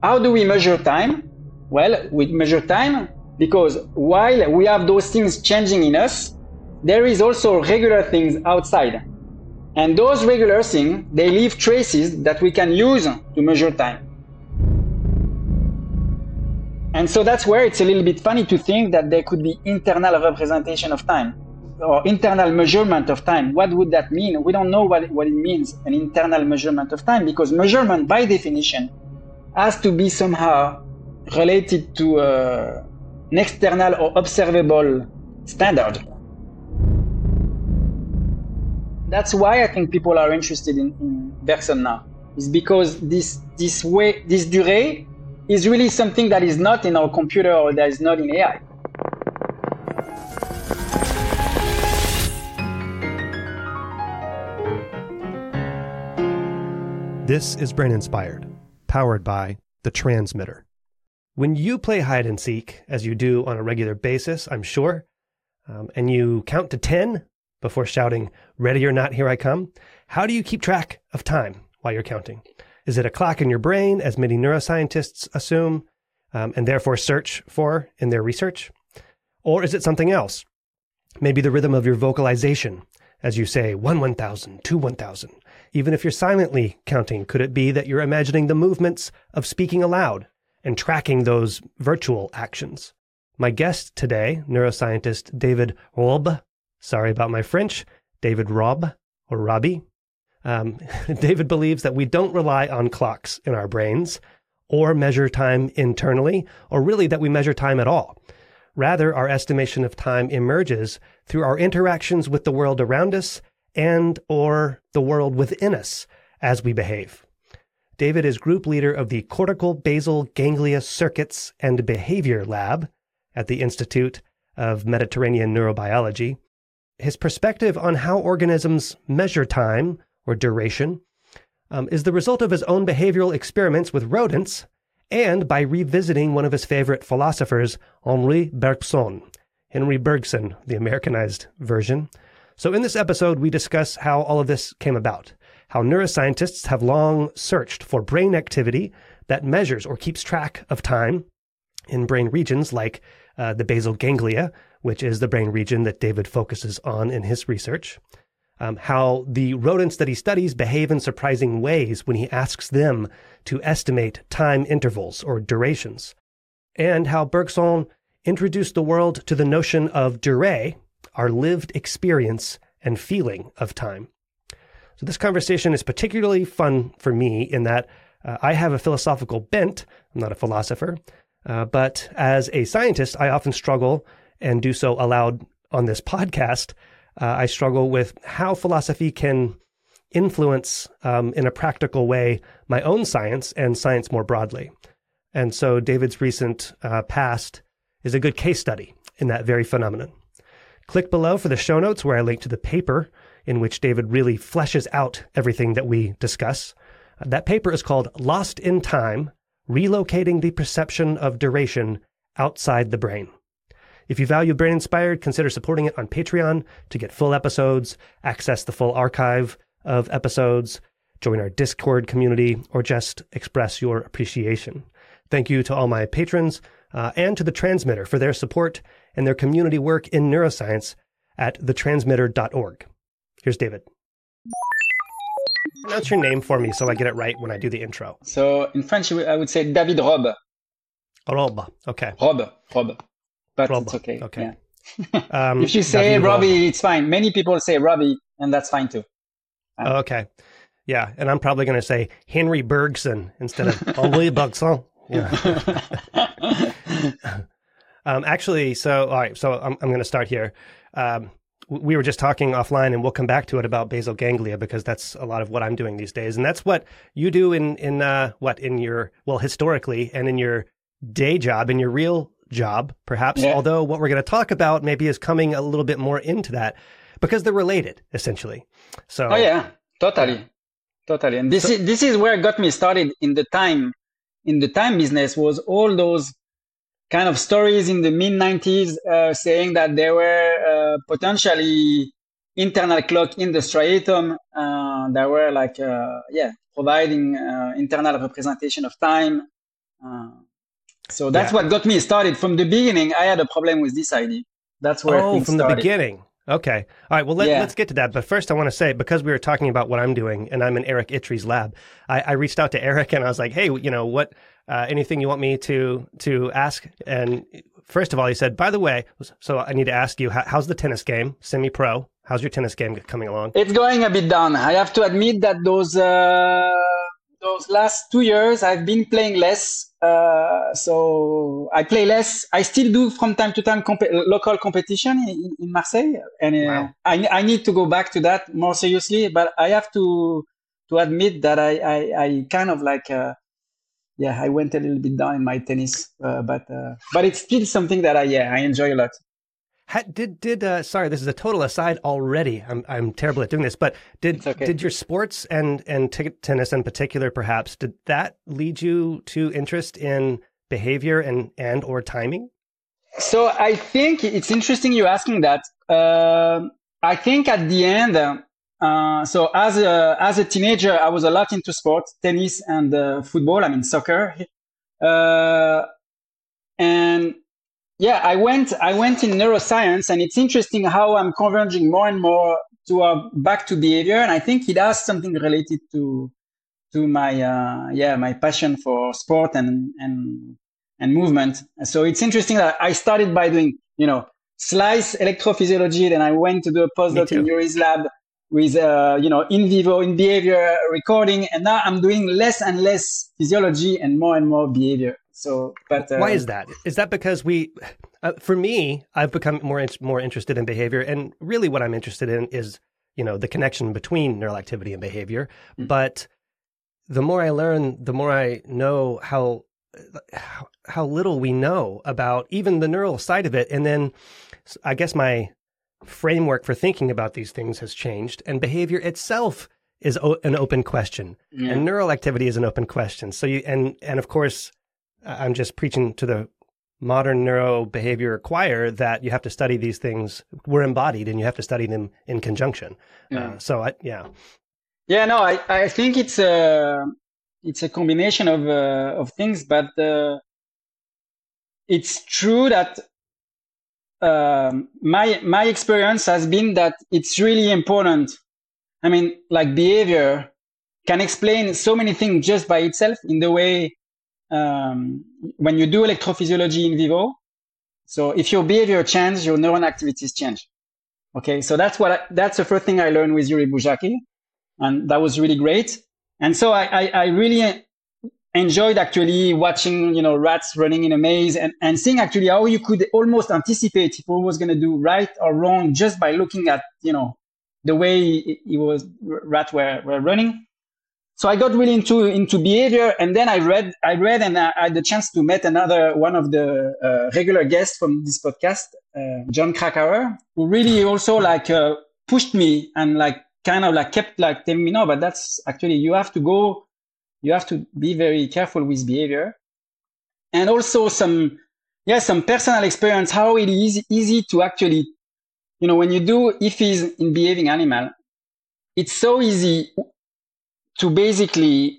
how do we measure time? Well, we measure time because while we have those things changing in us, there is also regular things outside. And those regular things, they leave traces that we can use to measure time. And so that's where it's a little bit funny to think that there could be internal representation of time or internal measurement of time. What would that mean? We don't know what it means, an internal measurement of time, because measurement by definition has to be somehow related to an external or observable standard. That's why I think people are interested in Bergson now, is because this durée is really something that is not in our computer or that is not in AI. This is Brain Inspired, powered by The Transmitter. When you play hide and seek, as you do on a regular basis, I'm sure, and you count to 10 before shouting, "Ready or not, here I come," how do you keep track of time while you're counting? Is it a clock in your brain, as many neuroscientists assume, and therefore search for in their research? Or is it something else? Maybe the rhythm of your vocalization, as you say 1,000, 1,000. Even if you're silently counting, could it be that you're imagining the movements of speaking aloud and tracking those virtual actions? My guest today, neuroscientist David Robb, sorry about my French, David Robb, or Robbie. David believes that we don't rely on clocks in our brains or measure time internally, or really that we measure time at all. Rather, our estimation of time emerges through our interactions with the world around us and or the world within us as we behave. David is group leader of the Cortical Basal Ganglia Circuits and Behavior Lab at the Institute of Mediterranean Neurobiology. His perspective on how organisms measure time or duration is the result of his own behavioral experiments with rodents and by revisiting one of his favorite philosophers, Henri Bergson, the Americanized version. So in this episode, we discuss how all of this came about, how neuroscientists have long searched for brain activity that measures or keeps track of time in brain regions like the basal ganglia, which is the brain region that David focuses on in his research, how the rodents that he studies behave in surprising ways when he asks them to estimate time intervals or durations, and how Bergson introduced the world to the notion of durée, our lived experience and feeling of time. So this conversation is particularly fun for me in that I have a philosophical bent. I'm not a philosopher, but as a scientist, I often struggle, and do so aloud on this podcast. I struggle with how philosophy can influence, in a practical way, my own science and science more broadly. And so David's recent past is a good case study in that very phenomenon. Click below for the show notes where I link to the paper in which David really fleshes out everything that we discuss. That paper is called Lost in Time, Relocating the Perception of Duration Outside the Brain. If you value Brain Inspired, consider supporting it on Patreon to get full episodes, access the full archive of episodes, join our Discord community, or just express your appreciation. Thank you to all my patrons and to The Transmitter for their support and their community work in neuroscience at thetransmitter.org. Here's David. Pronounce your name for me so I get it right when I do the intro. So in French, I would say David Robb. Robb, okay. Robb. But Robb. It's okay. Okay. Yeah. If you say Robbie, it's fine. Many people say Robbie, and that's fine too. Okay. Yeah, and I'm probably going to say Henri Bergson instead of Henri Bergson. Yeah. Actually, so all right, so I'm going to start here. We were just talking offline, and we'll come back to it about basal ganglia because that's a lot of what I'm doing these days, and that's what you do in your historically and in your day job, in your real job, perhaps. Yeah. Although what we're going to talk about maybe is coming a little bit more into that because they're related, essentially. So. Oh yeah, totally. And this is where it got me started in the time business. Was all those kind of stories in the mid-90s saying that there were potentially internal clock in the striatum that were like providing internal representation of time. So that's what got me started. From the beginning, I had a problem with this idea. That's where things from started. The beginning. Okay. All right. Well, let's get to that. But first, I want to say, because we were talking about what I'm doing, and I'm in Eric Ittrey's lab, I reached out to Eric and I was like, hey, what, anything you want me to ask? And first of all, he said, by the way, so I need to ask you, how's the tennis game, semi-pro? How's your tennis game coming along? It's going a bit down. I have to admit that those last 2 years, I've been playing less. So I play less. I still do from time to time local competition in Marseille, and wow. I need to go back to that more seriously. But I have to admit that I kind of like I went a little bit down in my tennis, but it's still something that I enjoy a lot. Sorry, this is a total aside already. I'm terrible at doing this, but did your sports and tennis in particular, perhaps, did that lead you to interest in behavior and or timing? So I think it's interesting you asking that. I think at the end, so as a teenager, I was a lot into sports, tennis and football. I mean soccer, and yeah, I went in neuroscience, and it's interesting how I'm converging more and more back to behavior, and I think it has something related to my my passion for sport and movement. So it's interesting that I started by doing slice electrophysiology, then I went to do a postdoc in Yuri's lab with in vivo in behavior recording, and now I'm doing less and less physiology and more behavior. So, but why is that? Is that because for me, I've become more interested in behavior, and really what I'm interested in is, the connection between neural activity and behavior. Mm-hmm. But the more I learn, the more I know how little we know about even the neural side of it. And then I guess my framework for thinking about these things has changed, and behavior itself is an open question, and neural activity is an open question. So and of course, I'm just preaching to the modern neurobehavior choir that you have to study these things. We're embodied, and you have to study them in conjunction. Yeah. I think it's a combination of things, but it's true that my experience has been that it's really important. I mean, like behavior can explain so many things just by itself in the way. When you do electrophysiology in vivo, so if your behavior changes, your neuron activities change. Okay, so that's the first thing I learned with Yuri Bujaki, and that was really great. And so I really enjoyed actually watching rats running in a maze and seeing actually how you could almost anticipate if one was going to do right or wrong just by looking at the way rats were running. So I got really into behavior, and then I read, and I had the chance to meet one of the regular guests from this podcast, John Krakauer, who really also pushed me and kept telling me, no, but that's actually, you have to be very careful with behavior. And also some personal experience, how it is easy to actually, when you do IFIs in behaving animal, it's so easy to basically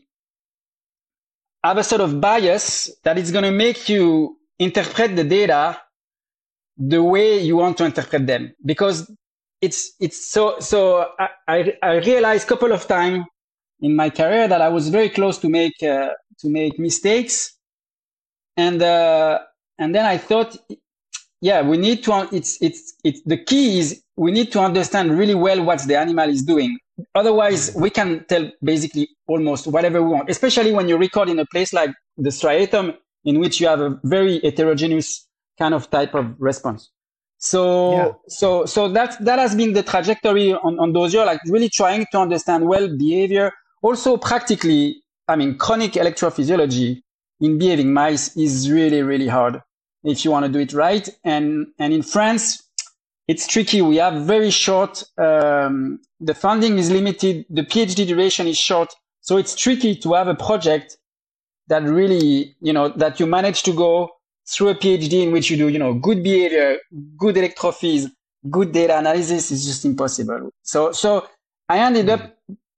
have a sort of bias that is going to make you interpret the data the way you want to interpret them, because it's so I realized a couple of times in my career that I was very close to make mistakes, and then I thought, we need to. It's the key is we need to understand really well what the animal is doing. Otherwise, we can tell basically almost whatever we want, especially when you record in a place like the striatum, in which you have a very heterogeneous kind of type of response. So that has been the trajectory on those years, really trying to understand behavior. Also, practically, I mean, chronic electrophysiology in behaving mice is really, really hard if you want to do it right. And in France, it's tricky. We have very short, the funding is limited, the PhD duration is short. So it's tricky to have a project that really, that you manage to go through a PhD in which you do, good behavior, good electrophies, good data analysis is just impossible. So I ended up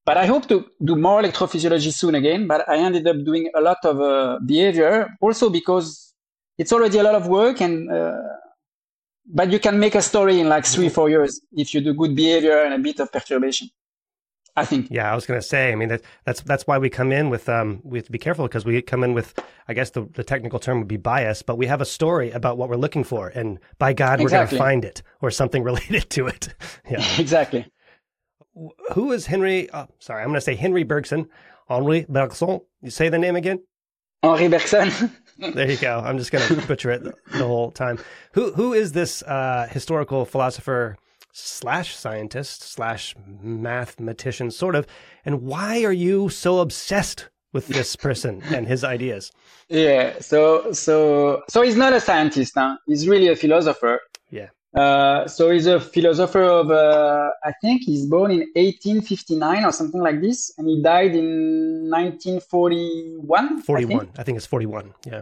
But I hope to do more electrophysiology soon again. But I ended up doing a lot of behavior, also because it's already a lot of work, and but you can make a story in like 3-4 years if you do good behavior and a bit of perturbation, I think. Yeah, I was going to say, I mean, that's why we come in with, we have to be careful because we come in with, I guess the technical term would be bias, but we have a story about what we're looking for. And by God, we're going to find it or something related to it. Yeah, exactly. Who is Henry? Oh, sorry, I'm going to say Henry Bergson. Henri Bergson. You say the name again? Henri Bergson. There you go. I'm just going to butcher it the whole time. Who is this historical philosopher / scientist / mathematician, sort of, and why are you so obsessed with this person and his ideas? Yeah, so he's not a scientist, huh? He's really a philosopher. Yeah. So he's a philosopher of, I think he's born in 1859 or something like this, and he died in 1941. 41. I think it's 41. Yeah.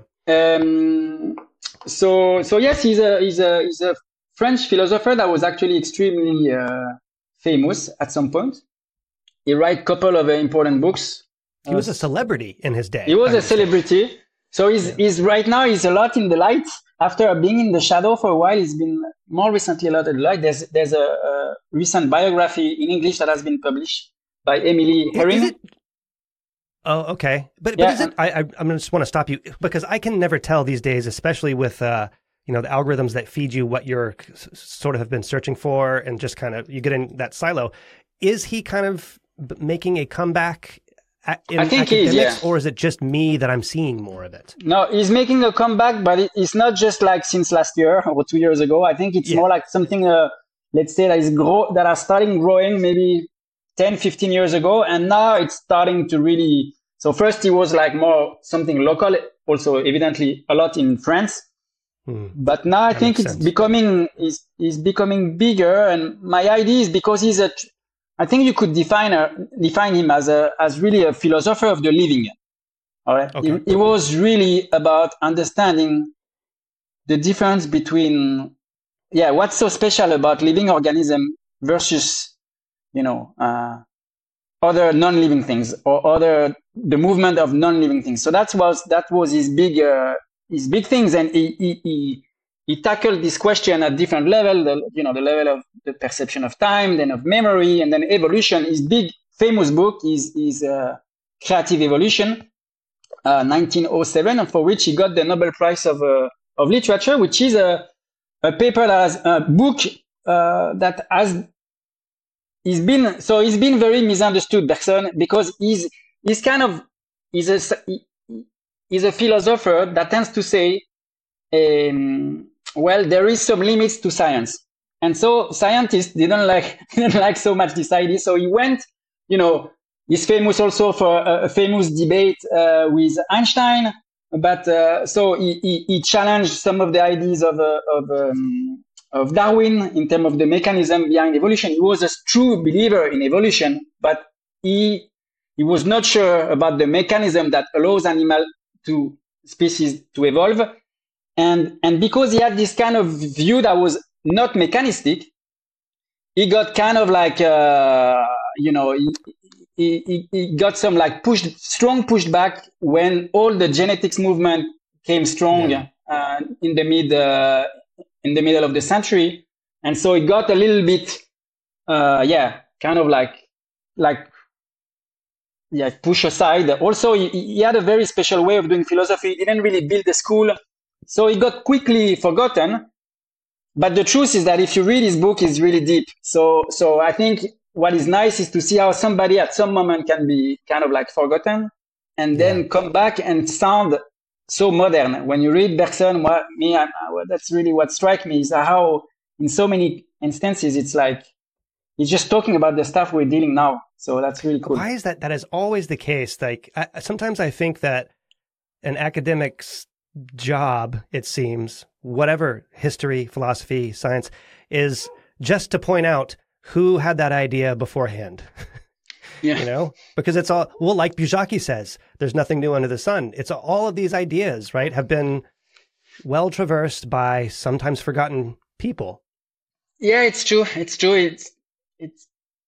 So yes, he's a French philosopher that was actually extremely famous at some point. He wrote a couple of important books. He was a celebrity in his day. He was a celebrity. So he's right now he's a lot in the light. After being in the shadow for a while, he's been more recently a lot in the light. There's a recent biography in English that has been published by Emily Herring. Oh, okay. But is it? I just want to stop you because I can never tell these days, especially with the algorithms that feed you what you're sort of have been searching for, and just kind of you get in that silo. Is he kind of making a comeback? I think he is, yeah. Or is it just me that I'm seeing more of it? No, he's making a comeback, but it's not just like since last year or 2 years ago. I think it's more like something, let's say, that are starting growing maybe 10, 15 years ago. And now it's starting to really... So first he was like more something local, also evidently a lot in France. But now I think it's becoming bigger. And my idea is because I think you could define him as really a philosopher of the living. All right. Okay. It was really about understanding the difference between, what's so special about living organism versus, other non-living things or the movement of non-living things. So that was his big things, and he tackled this question at different level, the level of the perception of time, then of memory, and then evolution. His big famous book is Creative Evolution, 1907, for which he got the Nobel Prize of Literature, which is a paper that has a book that has he's been very misunderstood, Bergson, because he's a philosopher that tends to say, well, there is some limits to science. And so scientists didn't like so much this idea. So he went, he's famous also for a famous debate with Einstein. But so he challenged some of the ideas of Darwin in terms of the mechanism behind evolution. He was a true believer in evolution, but he was not sure about the mechanism that allows species to evolve. And because he had this kind of view that was not mechanistic, he got kind of like, he got some like strong pushback when all the genetics movement came strong in the middle of the century. And so it got a little bit, kind of like push aside. Also, he had a very special way of doing philosophy. He didn't really build a school. So it got quickly forgotten. But the truth is that if you read his book, it's really deep. So I think what is nice is to see how somebody at some moment can be kind of like forgotten and then come back and sound so modern. When you read Bergson, that's really what strikes me is how in so many instances, it's like, he's just talking about the stuff we're dealing now. So that's really cool. Why is that? That is always the case. Like sometimes I think that an academic's job, it seems, whatever history, philosophy, science, is just to point out who had that idea beforehand. Because it's all, well, like Bujaki says, there's nothing new under the sun. It's all of these ideas, right, have been well traversed by sometimes forgotten people. Yeah, it's true. It's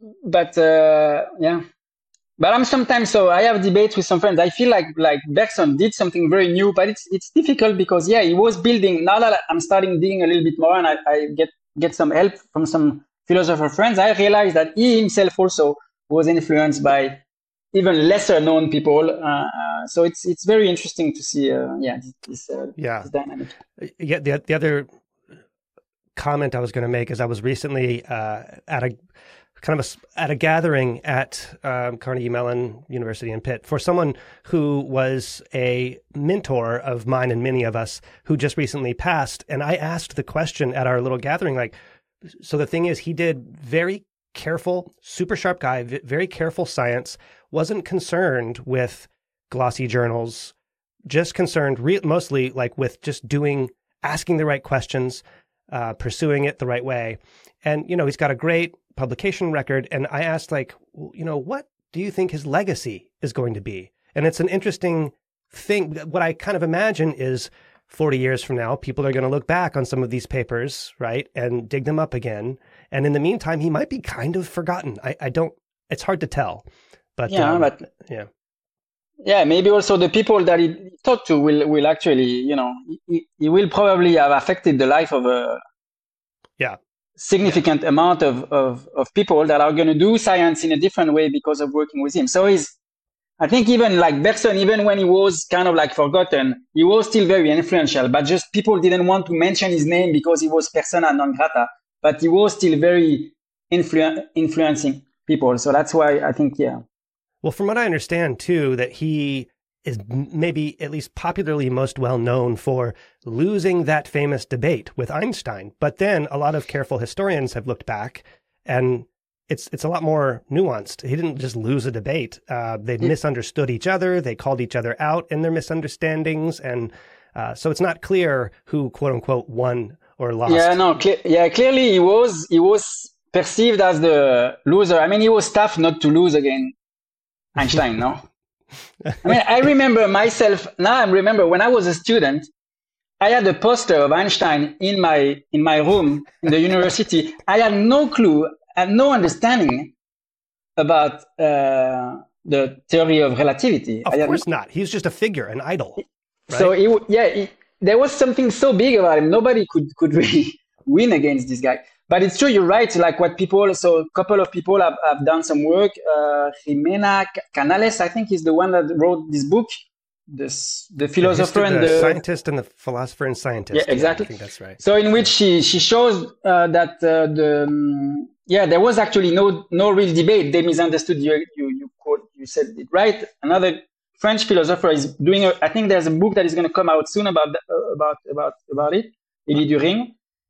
yeah. But I'm sometimes, so I have debates with some friends. I feel like Bergson did something very new, but it's difficult because he was building. Now that I'm starting digging a little bit more, and I get some help from some philosopher friends, I realize that he himself also was influenced by even lesser known people. So it's very interesting to see, this dynamic. Yeah, the other comment I was going to make is I was recently at a gathering at Carnegie Mellon University in Pitt for someone who was a mentor of mine and many of us who just recently passed. And I asked the question at our little gathering, like, so the thing is, he did very careful, super sharp guy, very careful science, wasn't concerned with glossy journals, just concerned mostly like with just asking the right questions, pursuing it the right way. And, he's got a great publication record. And I asked, like, what do you think his legacy is going to be? And it's an interesting thing. What I kind of imagine is 40 years from now, people are going to look back on some of these papers, right, and dig them up again. And in the meantime, he might be kind of forgotten. It's hard to tell. But yeah, maybe also the people that he talked to will actually, he will probably have affected the life of a significant amount of people that are going to do science in a different way because of working with him. So I think even like Bergson, even when he was kind of like forgotten, he was still very influential, but just people didn't want to mention his name because he was persona non grata, but he was still very influencing people. So that's why I think, Well, from what I understand, too, that he is maybe at least popularly most well known for losing that famous debate with Einstein. But then a lot of careful historians have looked back, and it's a lot more nuanced. He didn't just lose a debate. They misunderstood each other. They called each other out in their misunderstandings. And so it's not clear who, quote unquote, won or lost. Clearly he was perceived as the loser. I mean, he was tough not to lose against Einstein, no? I mean, I remember myself, when I was a student, I had a poster of Einstein in my room in the university. I had no clue and no understanding about the theory of relativity. Of course not. He's just a figure, an idol. Right? So there was something so big about him. Nobody could really win against this guy. But it's true, you're right. Like a couple of people have done some work. Jimena Canales, I think, is the one that wrote this book, the philosopher and the scientist and the philosopher and scientist. Yeah, exactly. I think that's right. So in which she shows that there was actually no real debate. They misunderstood you said it right. Another French philosopher is doing I think there's a book that is going to come out soon about it, Élie During.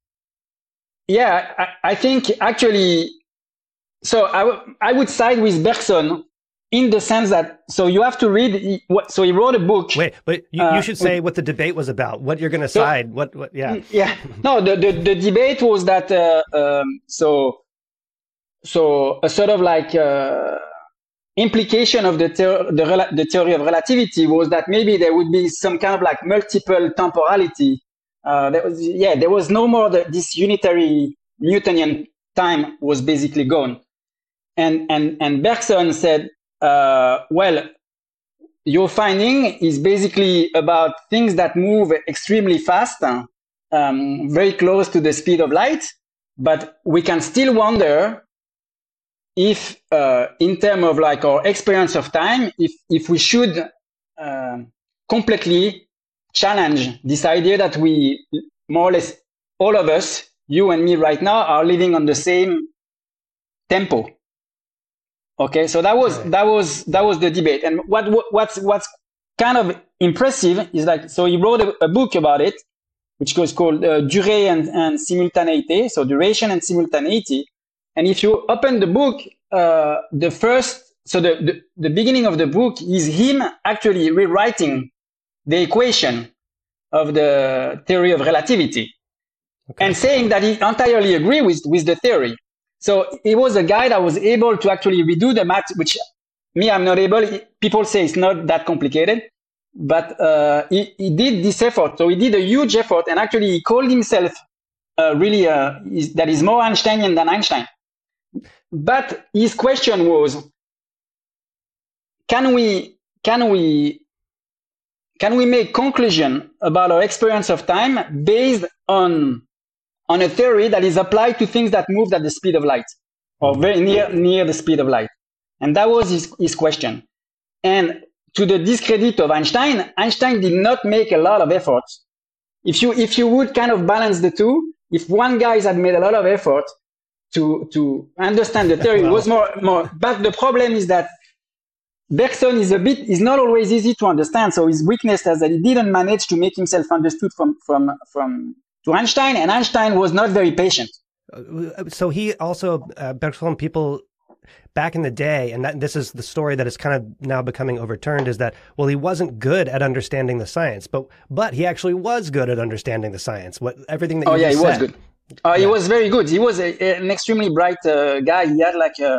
Yeah, I think actually, so I would side with Bergson in the sense that, so you have to read, so he wrote a book. Wait, but you should say what the debate was about, what you're going to side, yeah. Yeah, no, the debate was that, so a sort of like implication of the theory of relativity was that maybe there would be some kind of like multiple temporality. There was no more this unitary Newtonian time was basically gone. And Bergson said, well, your finding is basically about things that move extremely fast, very close to the speed of light, but we can still wonder if, in terms of like our experience of time, if we should completely challenge this idea that we, more or less, all of us, you and me right now, are living on the same tempo. Okay, so that was the debate. And what's kind of impressive is like, so he wrote a book about it, which was called Durée and Simultanéité, so duration and simultaneity. And if you open the book, the beginning of the book is him actually rewriting the equation of the theory of relativity, and saying that he entirely agreed with the theory. So he was a guy that was able to actually redo the math, which me, I'm not able. People say it's not that complicated, but he did this effort. So he did a huge effort, and actually he called himself that is more Einsteinian than Einstein. but his question was, can we make conclusion about our experience of time based on a theory that is applied to things that move at the speed of light, or very near the speed of light? And that was his question. And to the discredit of Einstein did not make a lot of effort. If you would kind of balance the two, if one guy had made a lot of effort to understand the theory, it was more. But the problem is that Bergson is not always easy to understand. So his weakness is that he didn't manage to make himself understood to Einstein, and Einstein was not very patient. So he also, Bergson, people back in the day, and this is the story that is kind of now becoming overturned, is that, well, he wasn't good at understanding the science, but he actually was good at understanding the science. Everything that you just said. Was good. He was very good. He was an extremely bright guy. He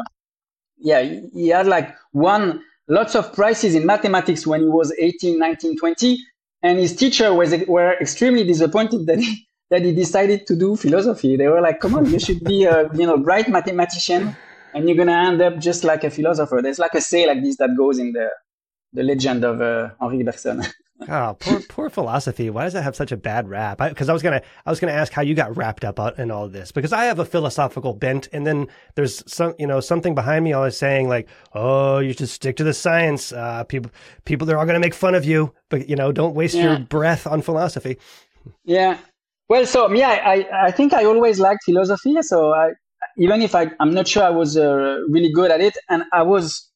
had lots of prizes in mathematics when he was 18, 19, 20, and his teacher were extremely disappointed that he decided to do philosophy. They were like, "Come on, you should be a bright mathematician, and you're gonna end up just like a philosopher." There's like a say like this that goes in the legend of Henri Bergson. Oh, poor philosophy. Why does it have such a bad rap? Because I was gonna ask how you got wrapped up in all of this, because I have a philosophical bent, and then there's something behind me always saying like, "Oh, you should stick to the science." People, they're all gonna make fun of you, but don't waste your breath on philosophy. Yeah. Well, so I think I always liked philosophy. So even if I'm not sure I was really good at it, and I was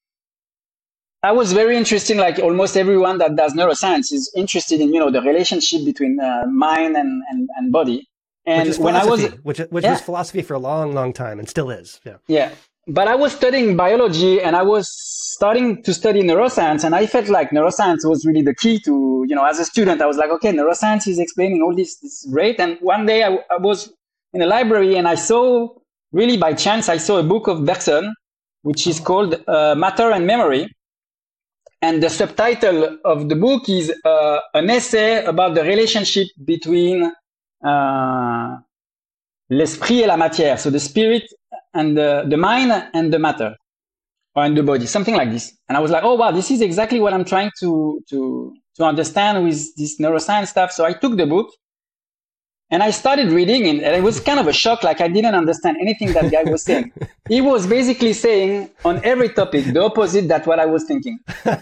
very interested, like almost everyone that does neuroscience is interested in the relationship between mind and body. And which was philosophy for a long, long time, and still is. Yeah. Yeah. But I was studying biology, and I was starting to study neuroscience, and I felt like neuroscience was really the key to, as a student, I was like, okay, neuroscience is explaining all this is great. And one day I was in a library, and really by chance, I saw a book of Bergson, which is called Matter and Memory. And the subtitle of the book is an essay about the relationship between l'esprit et la matière, so the spirit and the mind and the matter, or in the body, something like this. And I was like, oh wow, this is exactly what I'm trying to understand with this neuroscience stuff. So I took the book and I started reading, and it was kind of a shock. Like I didn't understand anything that guy was saying. He was basically saying on every topic the opposite that what I was thinking.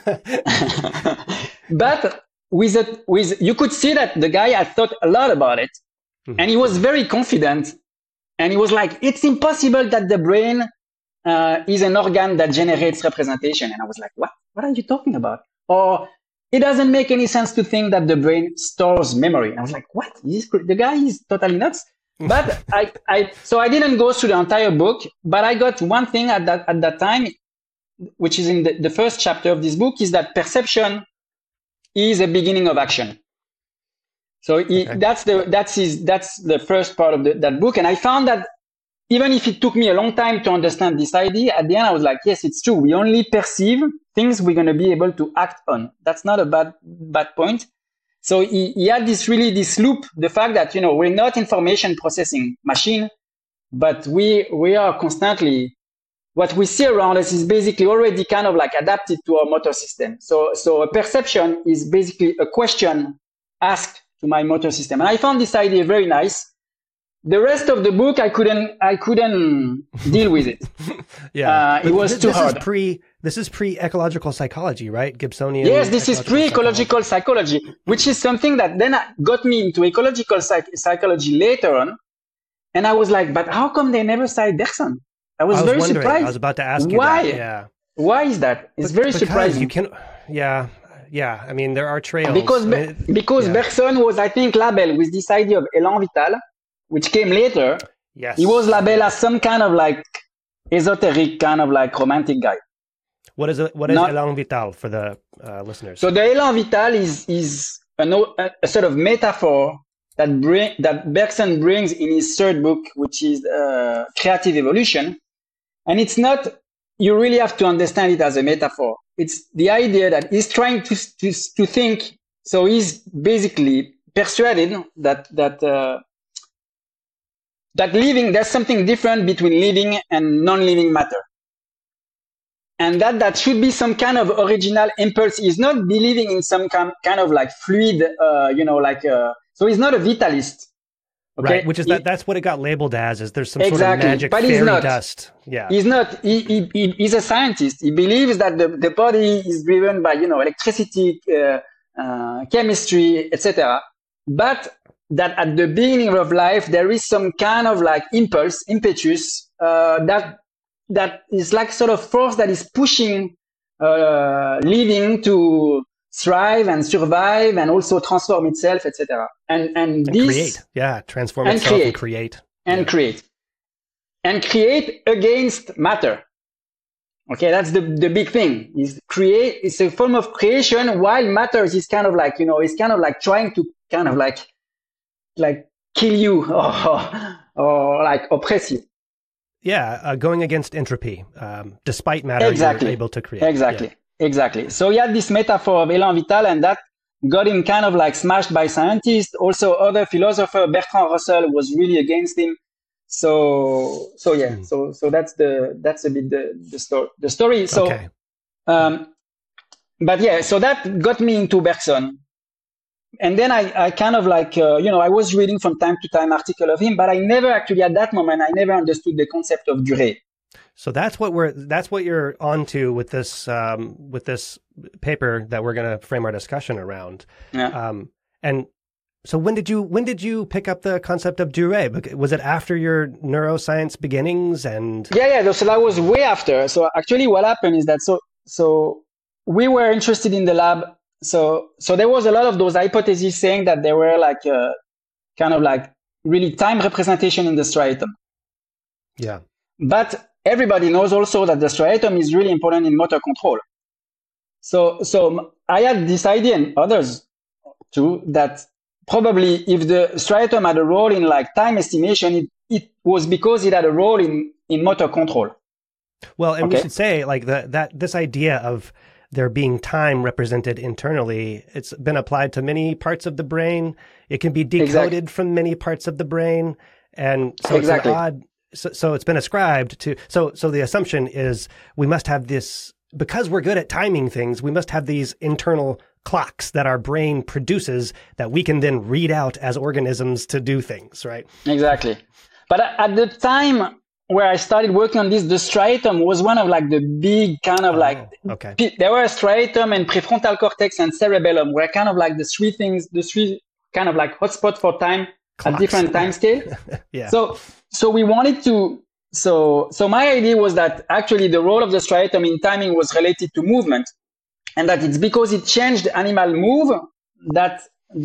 But you could see that the guy had thought a lot about it, and he was very confident. And he was like, it's impossible that the brain is an organ that generates representation. And I was like, what? What are you talking about? Or it doesn't make any sense to think that the brain stores memory. And I was like, what? The guy is totally nuts. But so I didn't go through the entire book, but I got one thing at that time, which is in the first chapter of this book, is that perception is a beginning of action. So that's the first part of that book. And I found that even if it took me a long time to understand this idea, at the end I was like, yes, it's true. We only perceive things we're going to be able to act on. That's not a bad point. So he had this loop, the fact that, we're not information processing machine, but we are constantly, what we see around us is basically already kind of like adapted to our motor system. So a perception is basically a question asked to my motor system. And I found this idea very nice. The rest of the book, I couldn't deal with it. Yeah, it was too hard. This is pre-ecological psychology, right? Gibsonian. Yes, this is pre-ecological psychology, which is something that then got me into ecological psychology later on. And I was like, but how come they never cite Bergson? I was very surprised. I was about to ask you why. That. Yeah. Why is that? It's very surprising. Yeah. I mean, there are trails. Because Bergson was, I think, labeled with this idea of élan vital, which came later. Yes. He was labeled as some kind of like esoteric, kind of like romantic guy. What is élan vital for the listeners? So the élan vital is a sort of metaphor that Bergson brings in his third book, which is Creative Evolution. And it's not, you really have to understand it as a metaphor. It's the idea that he's trying to think. So he's basically persuaded that there's something different between living and non-living matter. And that should be some kind of original impulse. He's not believing in some kind of like fluid, so he's not a vitalist. Okay? Right, which is that's what it got labeled as, is there's some sort of magic but fairy he's not. Dust. Yeah. He's not. He's a scientist. He believes that the body is driven by, electricity, chemistry, etc. But that at the beginning of life, there is some kind of like impetus, that is like sort of force that is pushing living to thrive and survive and also transform itself, etc. And create, transform itself and create. And create against matter. Okay, that's the big thing. It's a form of creation, while matter is kind of like, it's kind of like trying to kind of like kill you or like oppress you. Yeah, going against entropy, despite matter, you're able to create. Exactly. So he had this metaphor of élan vital, and that got him kind of like smashed by scientists. Also, other philosopher Bertrand Russell was really against him. So that's a bit the story. So, okay. But yeah, so that got me into Bergson. And then I kind of like, I was reading from time to time article of him, but I never actually at that moment, I never understood the concept of durée. So that's what you're onto with this paper that we're going to frame our discussion around. Yeah. And so when did you pick up the concept of durée? Was it after your neuroscience beginnings? And yeah. So that was way after. So actually what happened is that, so we were interested in the lab. So there was a lot of those hypotheses saying that there were like kind of like really time representation in the striatum. Yeah. But everybody knows also that the striatum is really important in motor control. So I had this idea, and others too, that probably if the striatum had a role in like time estimation, it was because it had a role in motor control. Well, and we should say like this idea of there being time represented internally, it's been applied to many parts of the brain. It can be decoded from many parts of the brain. And so it's an odd, so it's been ascribed to, so the assumption is we must have this, because we're good at timing things, we must have these internal clocks that our brain produces that we can then read out as organisms to do things, right? Exactly. But at the time where I started working on this, the striatum was one of like the big kind of there were striatum and prefrontal cortex and cerebellum were kind of like the three kind of like hotspot for time clocks. At different time scale. Yeah. So we wanted to, so my idea was that actually the role of the striatum in timing was related to movement, and that it's because it changed animal move that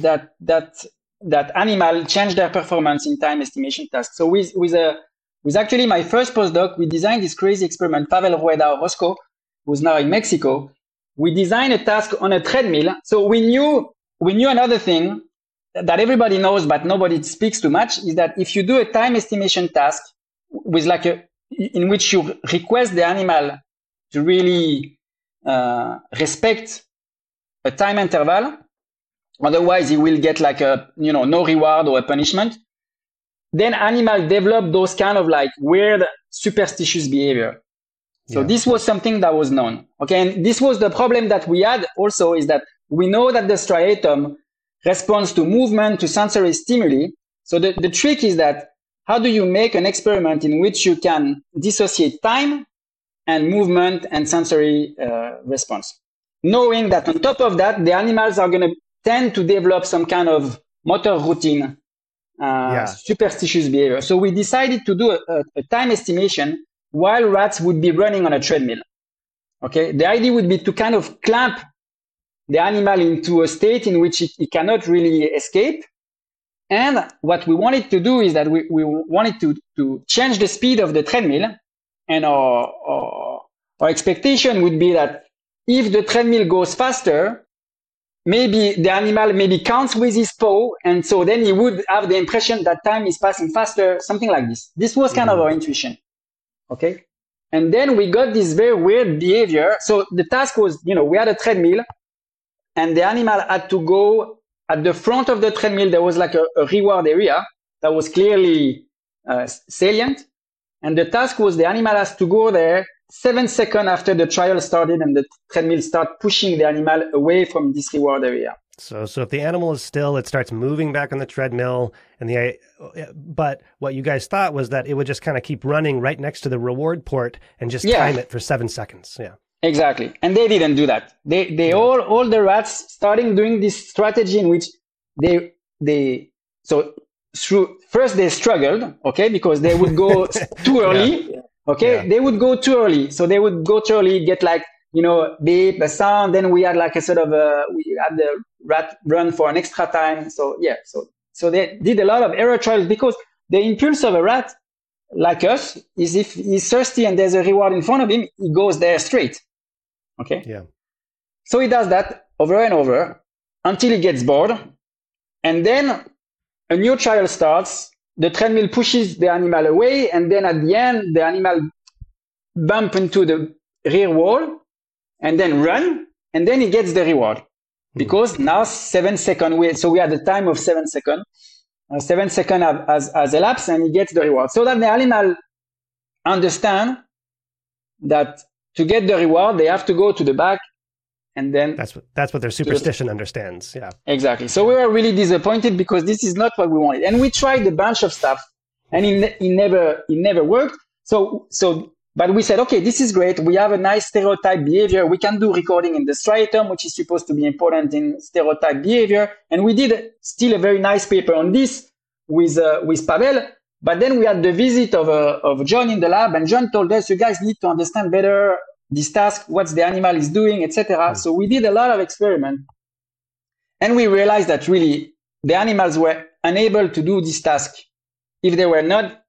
animal changed their performance in time estimation tasks. So with actually my first postdoc, we designed this crazy experiment, Pavel Rueda Orozco, who's now in Mexico. We designed a task on a treadmill. So we knew another thing that everybody knows, but nobody speaks too much, is that if you do a time estimation task with like in which you request the animal to really respect a time interval, otherwise he will get like no reward or a punishment, then animals develop those kind of like weird superstitious behavior. So this was something that was known. Okay. And this was the problem that we had also, is that we know that the striatum responds to movement, to sensory stimuli. So the trick is that how do you make an experiment in which you can dissociate time and movement and sensory response, knowing that on top of that, the animals are going to tend to develop some kind of motor routine, superstitious behavior. So we decided to do a time estimation while rats would be running on a treadmill. Okay. The idea would be to kind of clamp the animal into a state in which it cannot really escape. And what we wanted to do is that we wanted to change the speed of the treadmill. And our expectation would be that if the treadmill goes faster, maybe the animal counts with his paw, and so then he would have the impression that time is passing faster, something like this. This was kind of our intuition. Okay. And then we got this very weird behavior. So the task was, we had a treadmill, and the animal had to go at the front of the treadmill. There was like a reward area that was clearly salient. And the task was the animal has to go there 7 seconds after the trial started and the treadmill start pushing the animal away from this reward area. So if the animal is still, it starts moving back on the treadmill, but what you guys thought was that it would just kind of keep running right next to the reward port and just time it for 7 seconds. Yeah, exactly. And they didn't do that. They all the rats starting doing this strategy in which first they struggled, okay, because they would go too early. They would go too early. So they would go too early, get like, beep, a sound. Then we had like a sort of we had the rat run for an extra time. So they did a lot of error trials because the impulse of a rat, like us, is if he's thirsty and there's a reward in front of him, he goes there straight. Okay. Yeah. So he does that over and over until he gets bored. And then a new trial starts. The treadmill pushes the animal away. And then at the end, the animal bump into the rear wall and then run. And then he gets the reward because now 7 seconds. So we had a time of 7 seconds. 7 seconds has elapsed and he gets the reward. So that the animal understand that to get the reward, they have to go to the back. And then that's what their superstition understands. Yeah, exactly. So we were really disappointed because this is not what we wanted. And we tried a bunch of stuff and it never worked. But we said, okay, this is great. We have a nice stereotype behavior. We can do recording in the striatum, which is supposed to be important in stereotype behavior. And we did still a very nice paper on this with Pavel. But then we had the visit of John in the lab, and John told us, you guys need to understand better this task, what the animal is doing, etc. So we did a lot of experiments. And we realized that really the animals were unable to do this task if they were not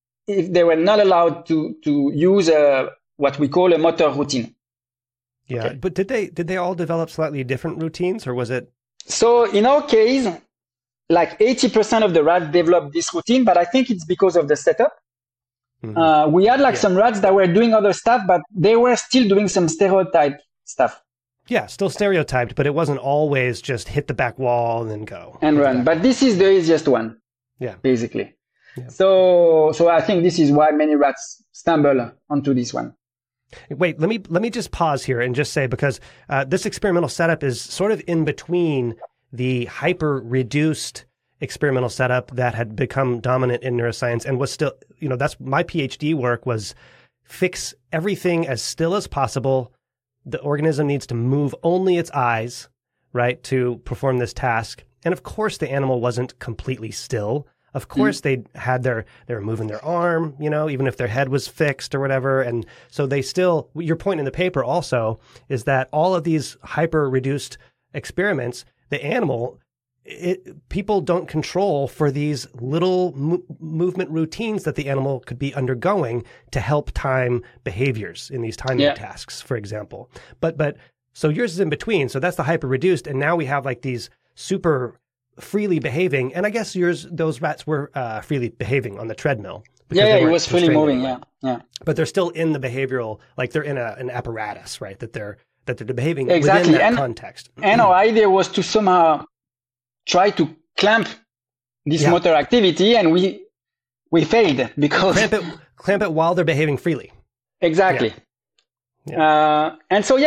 allowed to use what we call a motor routine. Yeah, okay. But did they all develop slightly different routines, or was it? So in our case, like 80% of the rats developed this routine, but I think it's because of the setup. Mm-hmm. We had some rats that were doing other stuff, but they were still doing some stereotype stuff. Yeah, still stereotyped, but it wasn't always just hit the back wall and then go. And run. But this is the easiest one. Yeah. Basically. Yeah. So I think this is why many rats stumble onto this one. Wait, let me just pause here and just say, because this experimental setup is sort of in between the hyper-reduced experimental setup that had become dominant in neuroscience and was still, that's my PhD work was fix everything as still as possible. The organism needs to move only its eyes, right, to perform this task. And of course, the animal wasn't completely still. Of course, they were moving their arm, even if their head was fixed or whatever. And so they still, your point in the paper also is that all of these hyper-reduced experiments, the animal, people don't control for these little movement routines that the animal could be undergoing to help time behaviors in these timing tasks, for example. But so yours is in between. So that's the hyper-reduced. And now we have like these super freely behaving, and I guess those rats were freely behaving on the treadmill. Yeah, it was freely moving. Yeah. But they're still in the behavioral, like they're in an apparatus, right? That they're behaving exactly within that context. And our idea was to somehow try to clamp this motor activity, and we failed because clamp it while they're behaving freely. Exactly. Yeah. And so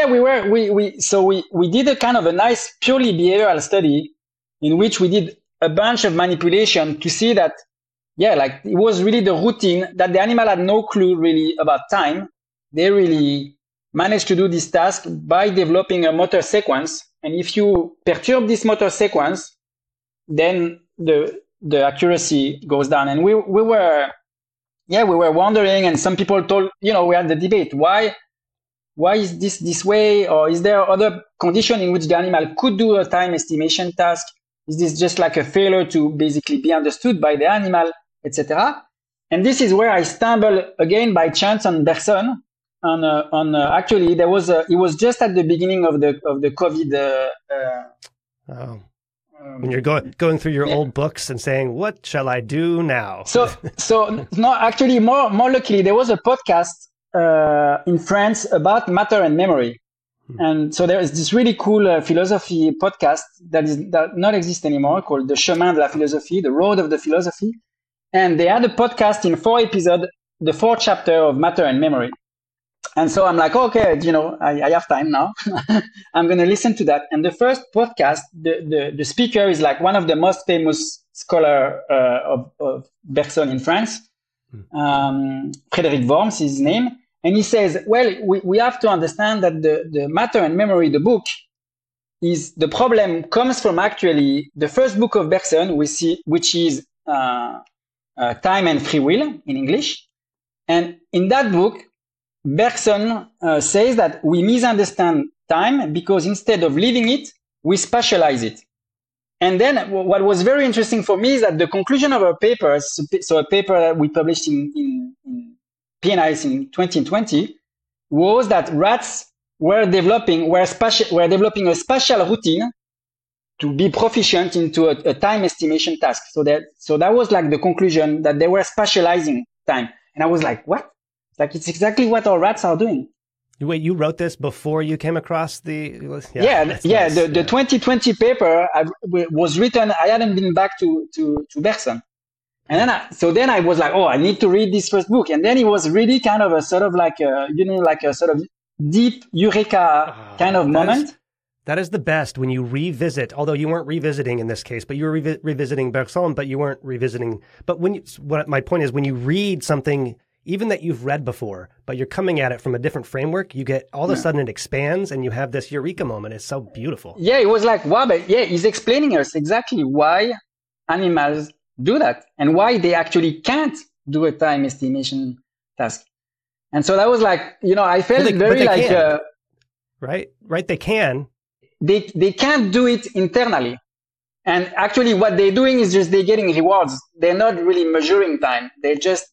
we did a kind of a nice purely behavioral study in which we did a bunch of manipulation to see that, it was really the routine that the animal had no clue really about time. They really managed to do this task by developing a motor sequence. And if you perturb this motor sequence, then the accuracy goes down. And we were wondering, and some people told, we had the debate, why is this way? Or is there other condition in which the animal could do a time estimation task? Is this just like a failure to basically be understood by the animal, etc.? And this is where I stumbled again by chance on Bergson. Actually, it was just at the beginning of the COVID. When you're going through your old books and saying, "What shall I do now?" So no, actually, more luckily, there was a podcast in France about matter and memory. And so there is this really cool philosophy podcast that not exist anymore, called The Chemin de la Philosophie, The Road of the Philosophy. and they had a podcast in 4 episodes, the 4th chapter of Matter and Memory. And so I'm like, okay, I have time now. I'm going to listen to that. And the first podcast, the speaker is like one of the most famous scholar of Bergson in France. Frédéric Worms is his name. And he says, well, we have to understand that the Matter and Memory, the book, is the problem comes from actually the first book of Bergson, which is Time and Free Will in English. And in that book, Bergson says that we misunderstand time because instead of living it, we spatialize it. And then what was very interesting for me is that the conclusion of our paper, so a paper that we published in PNAS in 2020, was that rats were developing a spatial routine to be proficient into a time estimation task. So that was like the conclusion, that they were spatializing time. And I was like, what? Like, it's exactly what our rats are doing. Wait, you wrote this before you came across the... Nice. The 2020 paper was written, I hadn't been back to Bergson. And then I was like, oh, I need to read this first book. And then it was really kind of a sort of like a sort of deep eureka kind of moment. That is the best when you revisit, although you weren't revisiting in this case, but you were revisiting Bergson, but you weren't revisiting. But my point is, when you read something, even that you've read before, but you're coming at it from a different framework, you get all of a sudden it expands and you have this eureka moment. It's so beautiful. Yeah, it was like, wow, but yeah, he's explaining us exactly why animals do that and why they actually can't do a time estimation task. And so that was like, I felt right. They can. They can't do it internally. And actually what they're doing is just they're getting rewards. They're not really measuring time. They're just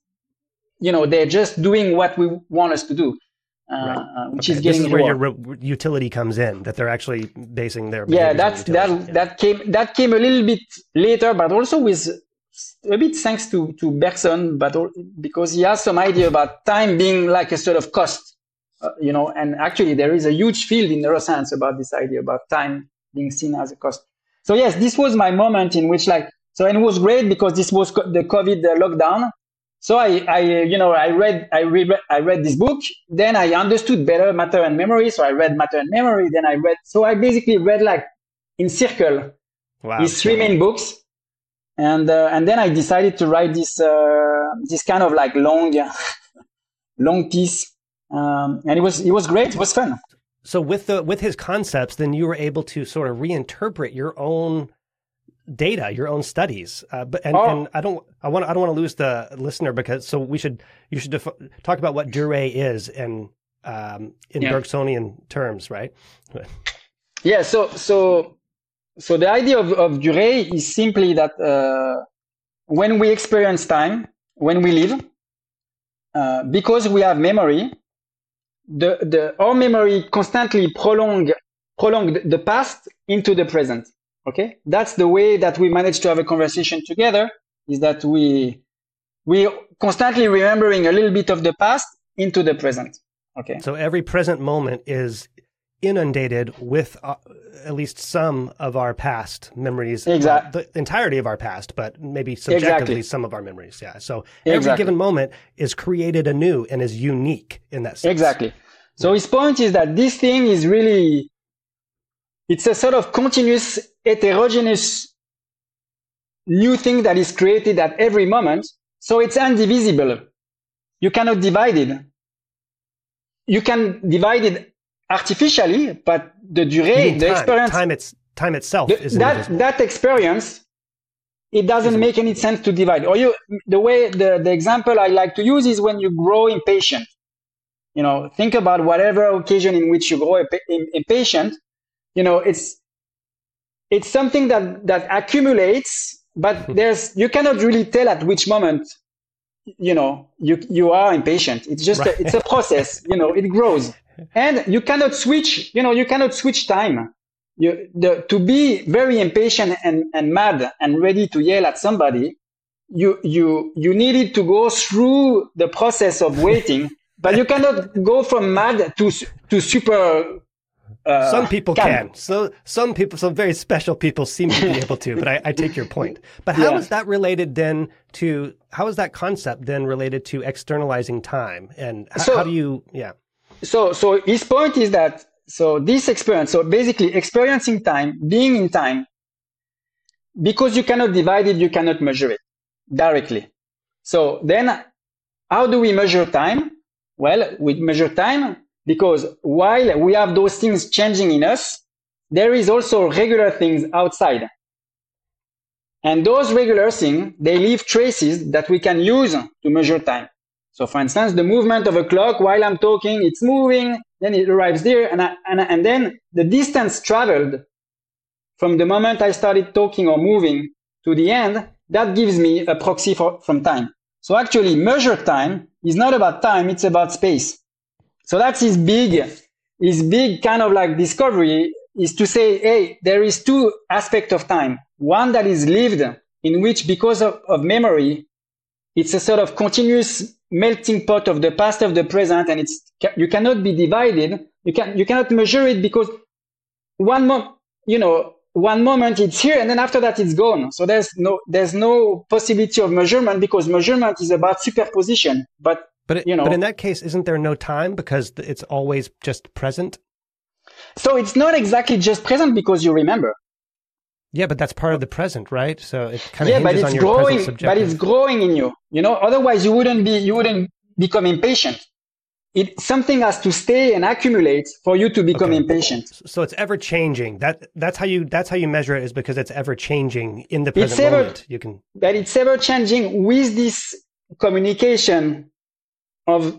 doing what we want us to do, which is getting reward. Where your utility comes in, that they're actually basing their that came a little bit later, but also with a bit thanks to Bergson, but because he has some idea about time being like a sort of cost, and actually there is a huge field in neuroscience about this idea about time being seen as a cost. So yes, this was my moment in which and it was great because this was the COVID lockdown. So I read this book. Then I understood better Matter and Memory. So I read Matter and Memory. Then I basically read like in circle these 3 main books. And then I decided to write this kind of like long piece. And it was great. It was fun. So with his concepts, then you were able to sort of reinterpret your own data, your own studies. But I don't want to lose the listener because you should talk about what Durée is in Bergsonian terms, right? Yeah. So the idea of Durée is simply that when we experience time, when we live, because we have memory, our memory constantly prolong the past into the present. Okay, that's the way that we manage to have a conversation together. Is that we constantly remembering a little bit of the past into the present. Okay. So every present moment is inundated with at least some of our past memories. Exactly. The entirety of our past, but maybe subjectively some of our memories. Yeah. So every given moment is created anew and is unique in that sense. Exactly. So his point is that this thing is really, it's a sort of continuous, heterogeneous new thing that is created at every moment. So it's indivisible. You cannot divide it. You can divide it artificially, but the durée, the experience, time itself is indivisible. That experience, it doesn't make any sense to divide. Or the example I like to use is when you grow impatient. Think about whatever occasion in which you grow impatient. It's something that accumulates, but you cannot really tell at which moment, you are impatient. It's just, it's a process, it grows. And you cannot switch, time. To be very impatient and mad and ready to yell at somebody, you needed to go through the process of waiting, but you cannot go from mad to super some people can. So some people, some very special people seem to be able to, but I take your point. But how is that related then to, how is that concept then related to externalizing time? And how do you, So his point is that, so this experience, so basically experiencing time, being in time, because you cannot divide it, you cannot measure it directly. So then how do we measure time? Well, we measure time because while we have those things changing in us, there is also regular things outside. And those regular things, they leave traces that we can use to measure time. So for instance, the movement of a clock while I'm talking, it's moving, then it arrives there, and then the distance traveled from the moment I started talking or moving to the end, that gives me a proxy from time. So actually, measure time is not about time, it's about space. So that's his big kind of like discovery, is to say, hey, there is two aspects of time. One that is lived, in which because of memory, it's a sort of continuous melting pot of the past, of the present, and you cannot be divided. You cannot measure it because one moment it's here, and then after that it's gone. So there's no possibility of measurement, because measurement is about superposition. But in that case, isn't there no time because it's always just present? So it's not exactly just present because you remember. Yeah, but that's part of the present, right? So it kind of hinges on your present subjective. But it's growing in you. Otherwise you wouldn't become impatient. Something has to stay and accumulate for you to become impatient. So it's ever changing. That's how you measure it, is because it's ever changing in the present moment. But it's ever changing with this communication of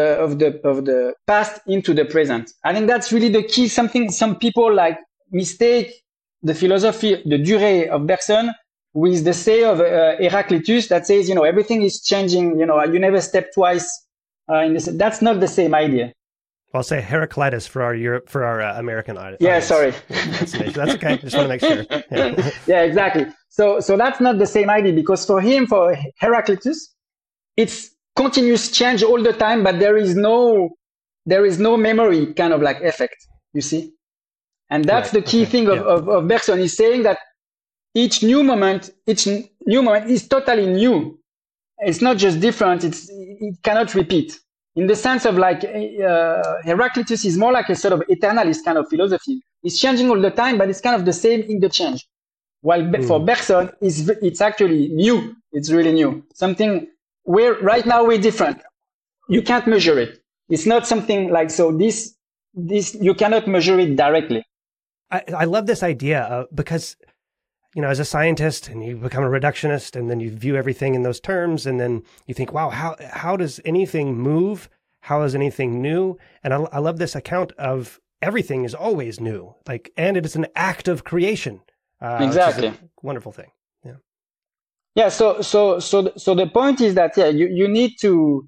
the past into the present. I think that's really the key. Something some people like mistake the philosophy, the durée of Bergson, with the say of Heraclitus that says, everything is changing. You never step twice. That's not the same idea. I'll say Heraclitus for our American audience. Yeah, sorry. That's okay. Just want to make sure. Yeah. Yeah, exactly. So that's not the same idea, because for Heraclitus, it's continuous change all the time, but there is no memory kind of like effect, you see? And that's the key thing of Bergson. He's saying that each new moment is totally new. It's not just different, it cannot repeat. In the sense of like, Heraclitus is more like a sort of eternalist kind of philosophy. It's changing all the time, but it's kind of the same interchange. While for Bergson, it's actually new. It's really new. Something where right now we're different. You can't measure it. It's not something like, so this, you cannot measure it directly. I love this idea because, as a scientist, and you become a reductionist, and then you view everything in those terms, and then you think, wow, how does anything move? How is anything new? And I love this account of everything is always new, and it is an act of creation. Exactly. Which is a wonderful thing. Yeah. Yeah. So the point is that, you need to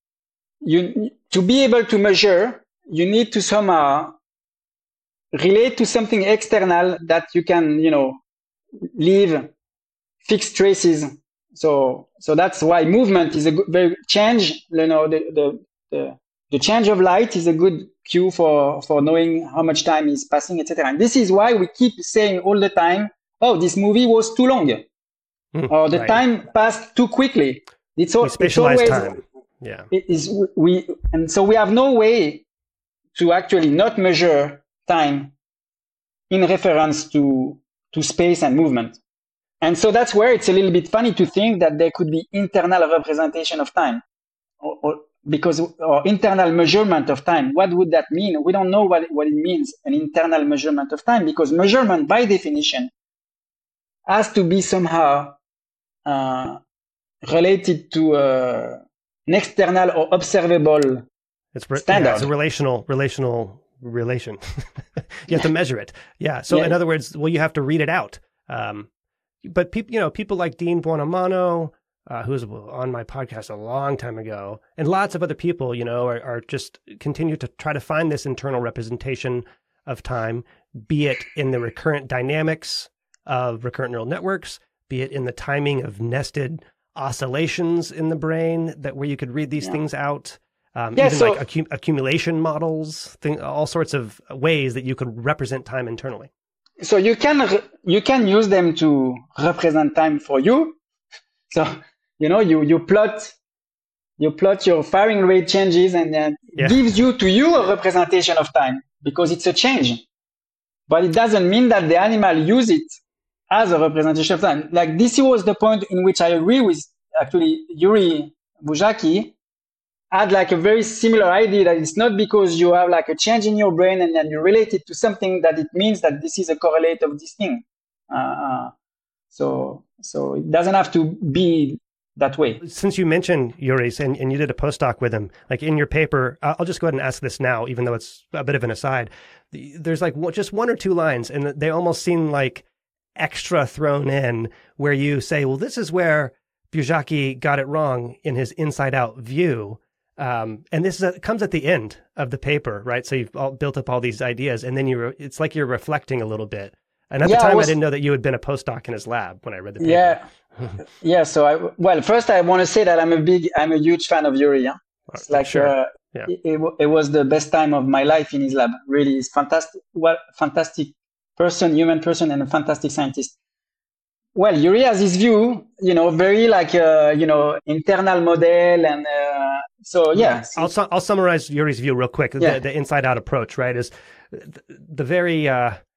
be able to measure, you need to somehow relate to something external that you can, leave fixed traces. So that's why movement is a good very change. The change of light is a good cue for knowing how much time is passing, etc. And this is why we keep saying all the time, "Oh, this movie was too long," or "The time passed too quickly." It's always time. Yeah. And so we have no way to actually not measure time in reference to space and movement. And so that's where it's a little bit funny to think that there could be internal representation of time, or internal measurement of time. What would that mean? We don't know what it means, an internal measurement of time, because measurement by definition has to be somehow related to an external or observable standard. It's a relational relation. You have to measure it. Yeah. So in other words, you have to read it out. But people like Dean Buonamano, who was on my podcast a long time ago, and lots of other people, are just continue to try to find this internal representation of time, be it in the recurrent dynamics of recurrent neural networks, be it in the timing of nested oscillations in the brain where you could read these things out. Even like accumulation models, all sorts of ways that you could represent time internally. So you can use them to represent time for you. So, you plot your firing rate changes, and then gives you a representation of time because it's a change. But it doesn't mean that the animal use it as a representation of time. Like, this was the point in which I agree with, actually, Yuri Buzsaki had like a very similar idea that it's not because you have like a change in your brain and then you relate it to something that it means that this is a correlate of this thing. So it doesn't have to be that way. Since you mentioned Yuri's and you did a postdoc with him, like in your paper, I'll just go ahead and ask this now, even though it's a bit of an aside. There's like just one or two lines, and they almost seem like extra thrown in, where you say, well, this is where Buzsaki got it wrong in his inside-out view. And this comes at the end of the paper, right? So you've all built up all these ideas, and then it's like you're reflecting a little bit. And at the time, I didn't know that you had been a postdoc in his lab when I read the paper. Yeah. So first I want to say that I'm a huge fan of Yuri. Yeah? It's like, it was the best time of my life in his lab. Really, he's fantastic. Fantastic person, human person, and a fantastic scientist. Well, Yuri has his view, very like, internal model. And I'll summarize Yuri's view real quick. The inside out approach, right, is the very,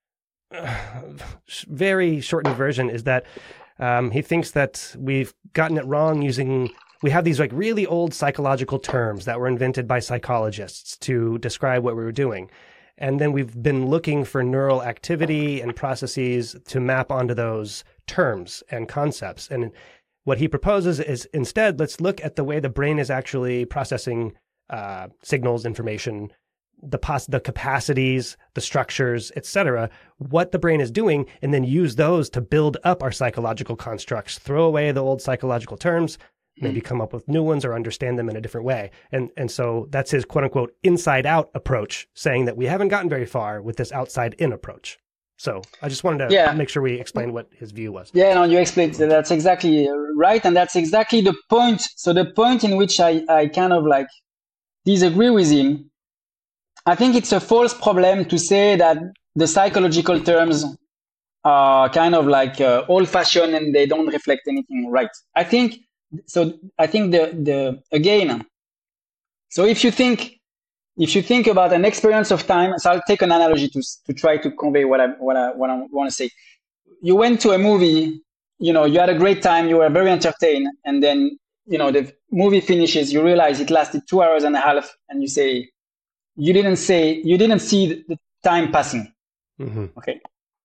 very shortened version is that he thinks that we've gotten it wrong we have these like really old psychological terms that were invented by psychologists to describe what we were doing. And then we've been looking for neural activity and processes to map onto those terms and concepts. And what he proposes is instead, let's look at the way the brain is actually processing signals, information, the capacities, the structures, etc., what the brain is doing, and then use those to build up our psychological constructs, throw away the old psychological terms, maybe come up with new ones or understand them in a different way. And so that's his quote unquote inside out approach, saying that we haven't gotten very far with this outside in approach. So I just wanted to make sure we explain what his view was. Yeah, no, you explained that's exactly right. And that's exactly the point. So the point in which I kind of like disagree with him, I think it's a false problem to say that the psychological terms are kind of like old fashioned and they don't reflect anything right. I think again, so if you think about an experience of time, so I'll take an analogy to try to convey what I want to say. You went to a movie, you had a great time, you were very entertained, and then, the movie finishes, you realize it lasted 2 hours and a half, and you say, you didn't see the time passing. Mm-hmm. Okay.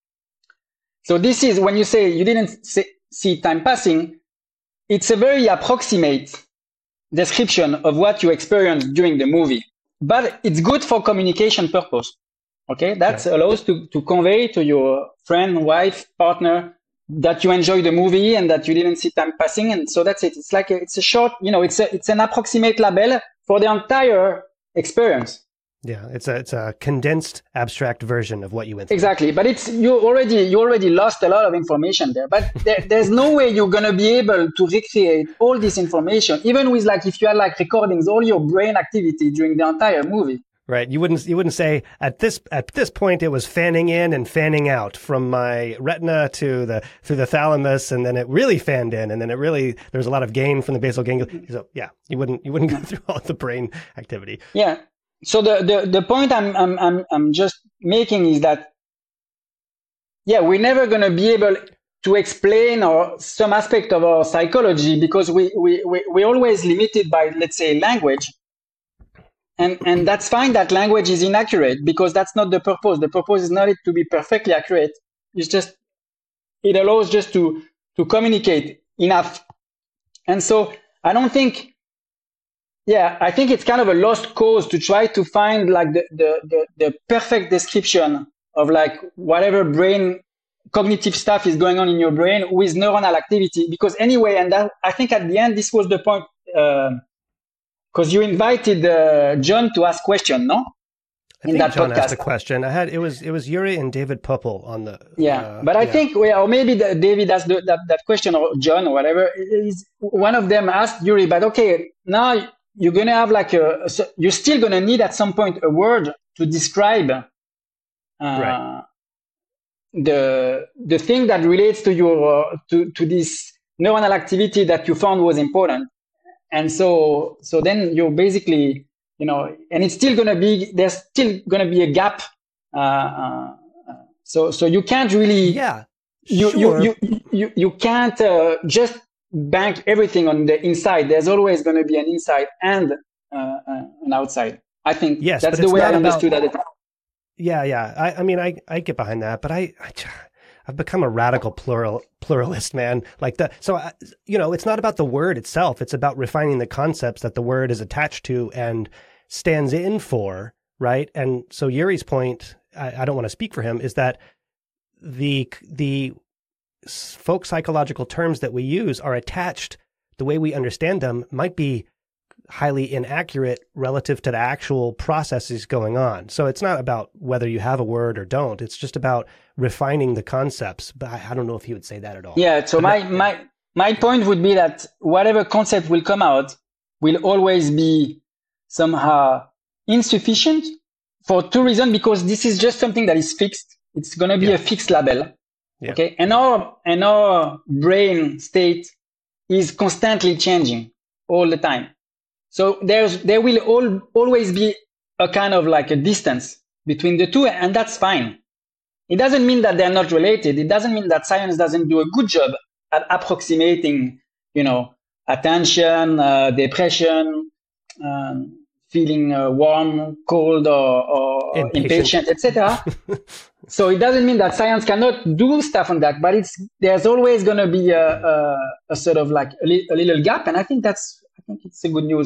So this is when you say you didn't see time passing, it's a very approximate description of what you experienced during the movie, but it's good for communication purpose. Okay. That allows to convey to your friend, wife, partner that you enjoy the movie and that you didn't see time passing. And so that's it. It's like, it's a short, it's an approximate label for the entire experience. Yeah, it's a condensed, abstract version of what you went through. Exactly, but you already lost a lot of information there. But there's no way you're gonna be able to recreate all this information, even with like if you had like recordings, all your brain activity during the entire movie. Right. You wouldn't say at this point it was fanning in and fanning out from my retina through the thalamus, and then it really fanned in, and then there's a lot of gain from the basal ganglia. So yeah, you wouldn't go through all the brain activity. Yeah. So the point I'm just making is that, we're never going to be able to explain some aspect of our psychology because we're always limited by, let's say, language. And that's fine that language is inaccurate because that's not the purpose. The purpose is not it to be perfectly accurate. It's just, it allows just to communicate enough. And so I don't think, I think it's kind of a lost cause to try to find like the perfect description of like whatever brain cognitive stuff is going on in your brain with neuronal activity. Because anyway, and that, I think at the end, this was the point, because you invited John to ask question, no? I think John asked a question. It was Yuri and David Puppel on the. But I think, or maybe David asked that question, or John, or whatever. One of them asked Yuri, but okay, now you're going to have like so you're still going to need at some point a word to describe Right. the thing that relates to your to this neuronal activity that you found was important. And so then you're basically, and it's still going to be, there's still going to be a gap. So you can't really, Yeah, sure. you can't just bank everything on the inside. There's always going to be an inside and an outside. I think Yes, that's but the it's way not I understood about, it. yeah. I mean, I get behind that, but I've become a radical pluralist, man. Like so, it's not about the word itself. It's about refining the concepts that the word is attached to and stands in for, right? And so Yuri's point, I don't want to speak for him, is that the folk psychological terms that we use are attached. The way we understand them might be highly inaccurate relative to the actual processes going on. So it's not about whether you have a word or don't. It's just about refining the concepts. But I don't know if he would say that at all. Yeah. So my point would be that whatever concept will come out will always be somehow insufficient for two reasons, because this is just something that is fixed. It's going to be a fixed label. Yeah. Okay. And our brain state is constantly changing all the time. So there will always be a kind of like a distance between the two, and that's fine. It doesn't mean that they're not related. It doesn't mean that science doesn't do a good job at approximating, attention, depression, feeling warm, cold, or impatient, etc. So it doesn't mean that science cannot do stuff on that, but there's always going to be a sort of like a little gap, and I think it's a good news.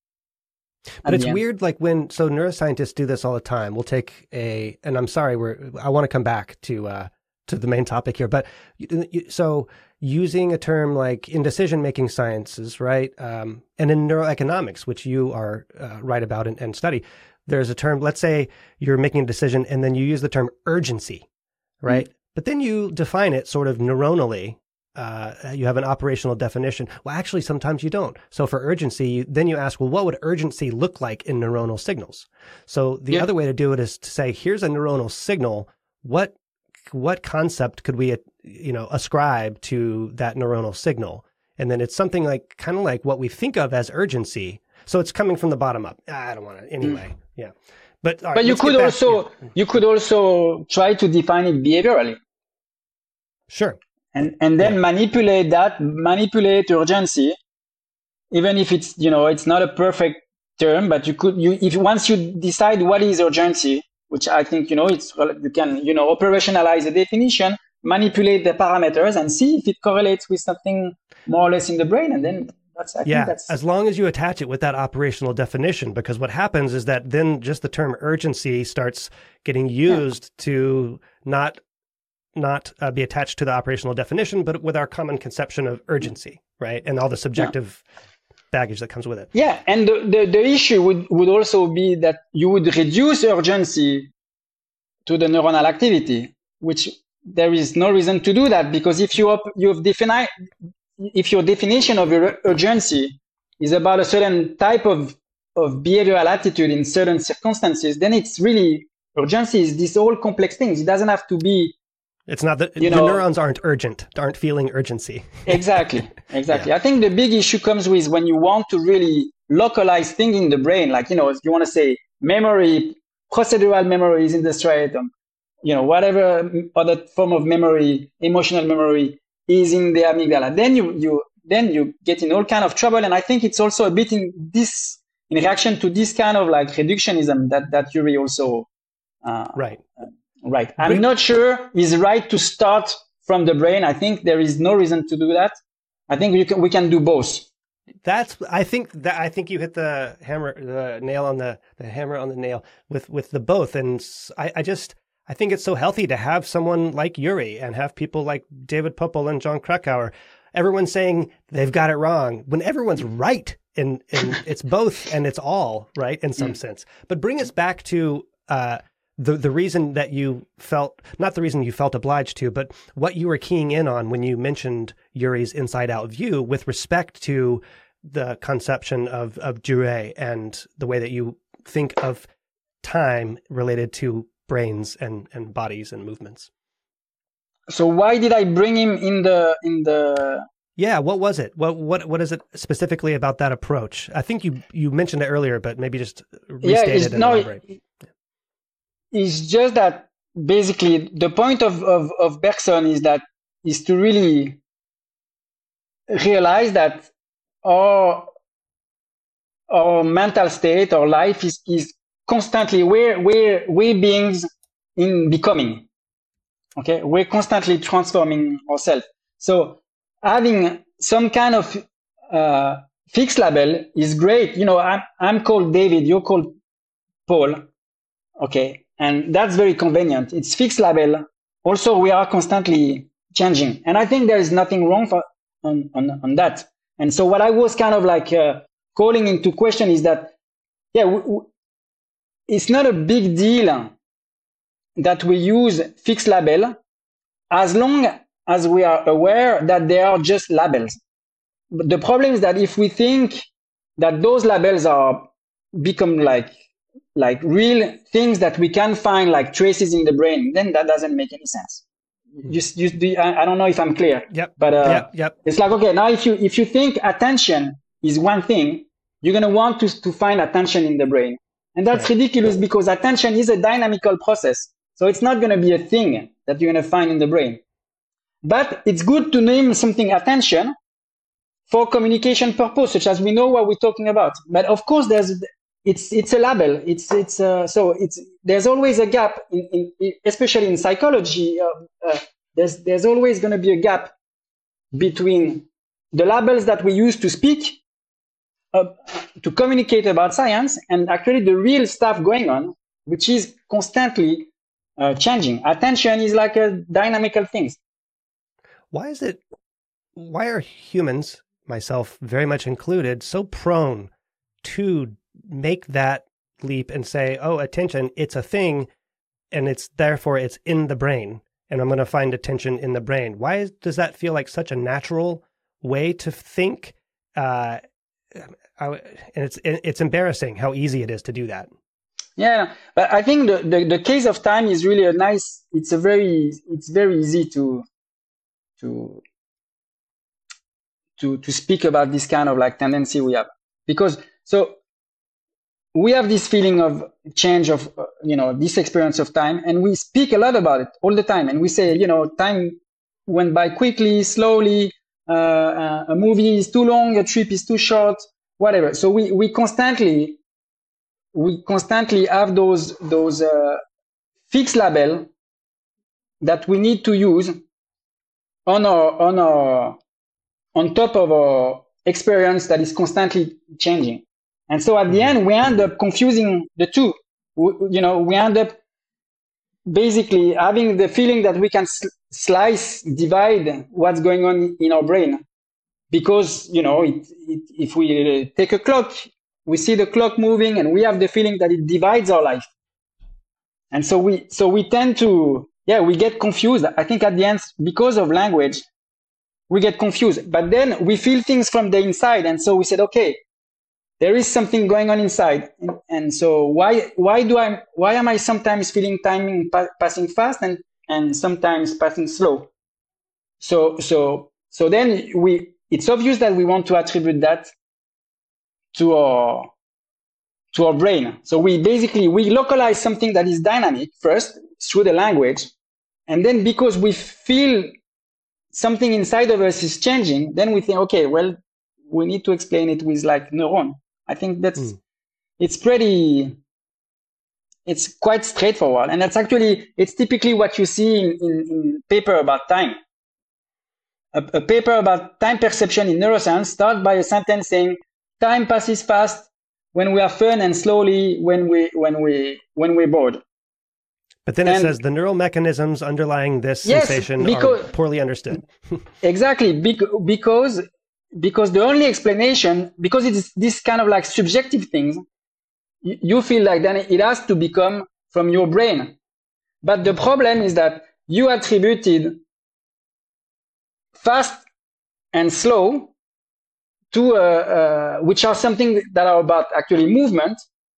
But it's weird, like so neuroscientists do this all the time. We'll take and I'm sorry, I want to come back to the main topic here, but so using a term like in decision-making sciences, right? And in neuroeconomics, which you are right about and study, there's a term, let's say you're making a decision and then you use the term urgency, right? Mm-hmm. But then you define it sort of neuronally. You have an operational definition. Well, actually, sometimes you don't. So for urgency, then you ask, well, what would urgency look like in neuronal signals? So the other way to do it is to say, here's a neuronal signal. What concept could we, ascribe to that neuronal signal? And then it's something like kind of like what we think of as urgency. So it's coming from the bottom up. I don't want to anyway. Yeah. But all right, you could also try to define it behaviorally. Sure. And then manipulate urgency, even if it's, it's not a perfect term, but if once you decide what is urgency, which I think, you can, operationalize the definition, manipulate the parameters and see if it correlates with something more or less in the brain. And then I think that's as long as you attach it with that operational definition, because what happens is that then just the term urgency starts getting used to not be attached to the operational definition, but with our common conception of urgency, right? And all the subjective baggage that comes with it. Yeah, and the issue would also be that you would reduce urgency to the neuronal activity, which there is no reason to do that, because if if your definition of urgency is about a certain type of behavioral attitude in certain circumstances, then it's really, urgency is this whole complex thing. It doesn't have to be. It's not that the neurons aren't feeling urgency. Exactly. Yeah. I think the big issue comes with when you want to really localize things in the brain, like, if you want to say memory, procedural memory is in the striatum, whatever other form of memory, emotional memory is in the amygdala. Then you get in all kind of trouble. And I think it's also a bit in reaction to this kind of like reductionism that Yuri also right. Right. I'm not sure it's right to start from the brain. I think there is no reason to do that. I think we can do both. I think you hit the nail on the hammer on the nail with the both. And I think it's so healthy to have someone like Yuri and have people like David Poeppel and Jon Krakauer, everyone saying they've got it wrong when everyone's right. And it's both and it's all right in some sense. But bring us back to, the reason that you felt, not the reason you felt obliged to, but what you were keying in on when you mentioned Yuri's inside out view with respect to the conception of durée and the way that you think of time related to brains and bodies and movements. So why did I bring him in the? Yeah, what was it? What is it specifically about that approach? I think you mentioned it earlier, but maybe just restate it and elaborate. It's just that basically the point of Bergson is to really realize that our mental state, our life is constantly we're beings in becoming. Okay, we're constantly transforming ourselves. So having some kind of fixed label is great. You know, I'm called David, you're called Paul. Okay, and that's very convenient. It's fixed label. Also, we are constantly changing, and I think there is nothing wrong on that. And so, what I was kind of like calling into question is that, it's not a big deal that we use fixed label as long as we are aware that they are just labels. But the problem is that if we think that those labels are become like real things that we can find like traces in the brain, then that doesn't make any sense. I don't know if I'm clear. Yep. But yep. It's like, okay, now if you think attention is one thing, you're going to want to find attention in the brain. And that's ridiculous because attention is a dynamical process. So it's not going to be a thing that you're going to find in the brain. But it's good to name something attention for communication purpose, such as we know what we're talking about. But of course, it's a label. There's always a gap especially in psychology. There's always going to be a gap between the labels that we use to speak to communicate about science and actually the real stuff going on, which is constantly changing. Attention is like a dynamical thing. Why are humans, myself very much included, so prone to make that leap and say, oh, attention, it's a thing, and therefore it's in the brain, and I'm going to find attention in the brain? Why does that feel like such a natural way to think? And it's embarrassing how easy it is to do that. Yeah, but I think the case of time is really it's very easy to speak about this kind of like tendency we have, because so we have this feeling of change of this experience of time, and we speak a lot about it all the time, and we say time went by quickly, slowly, a movie is too long, a trip is too short, whatever. So we constantly have those fixed label that we need to use on top of our experience that is constantly changing. And so at the end, we end up confusing the two. We end up basically having the feeling that we can divide what's going on in our brain. Because, if we take a clock, we see the clock moving and we have the feeling that it divides our life. And so we tend to, we get confused. I think at the end, because of language, we get confused. But then we feel things from the inside. And so we said, okay, there is something going on inside. And so why am I sometimes feeling time passing fast and sometimes passing slow? So then it's obvious that we want to attribute that to our brain. So we localize something that is dynamic first through the language. And then because we feel something inside of us is changing, then we think, okay, well, we need to explain it with like neuron. I think that's, it's quite straightforward. And it's typically what you see in paper about time. A paper about time perception in neuroscience starts by a sentence saying, time passes fast when we are fun and slowly when we're bored. But then it says the neural mechanisms underlying this sensation are poorly understood. Exactly, because the only explanation, because it's this kind of like subjective things, you feel like then it has to become from your brain. But the problem is that you attributed fast and slow which are something that are about actually movement,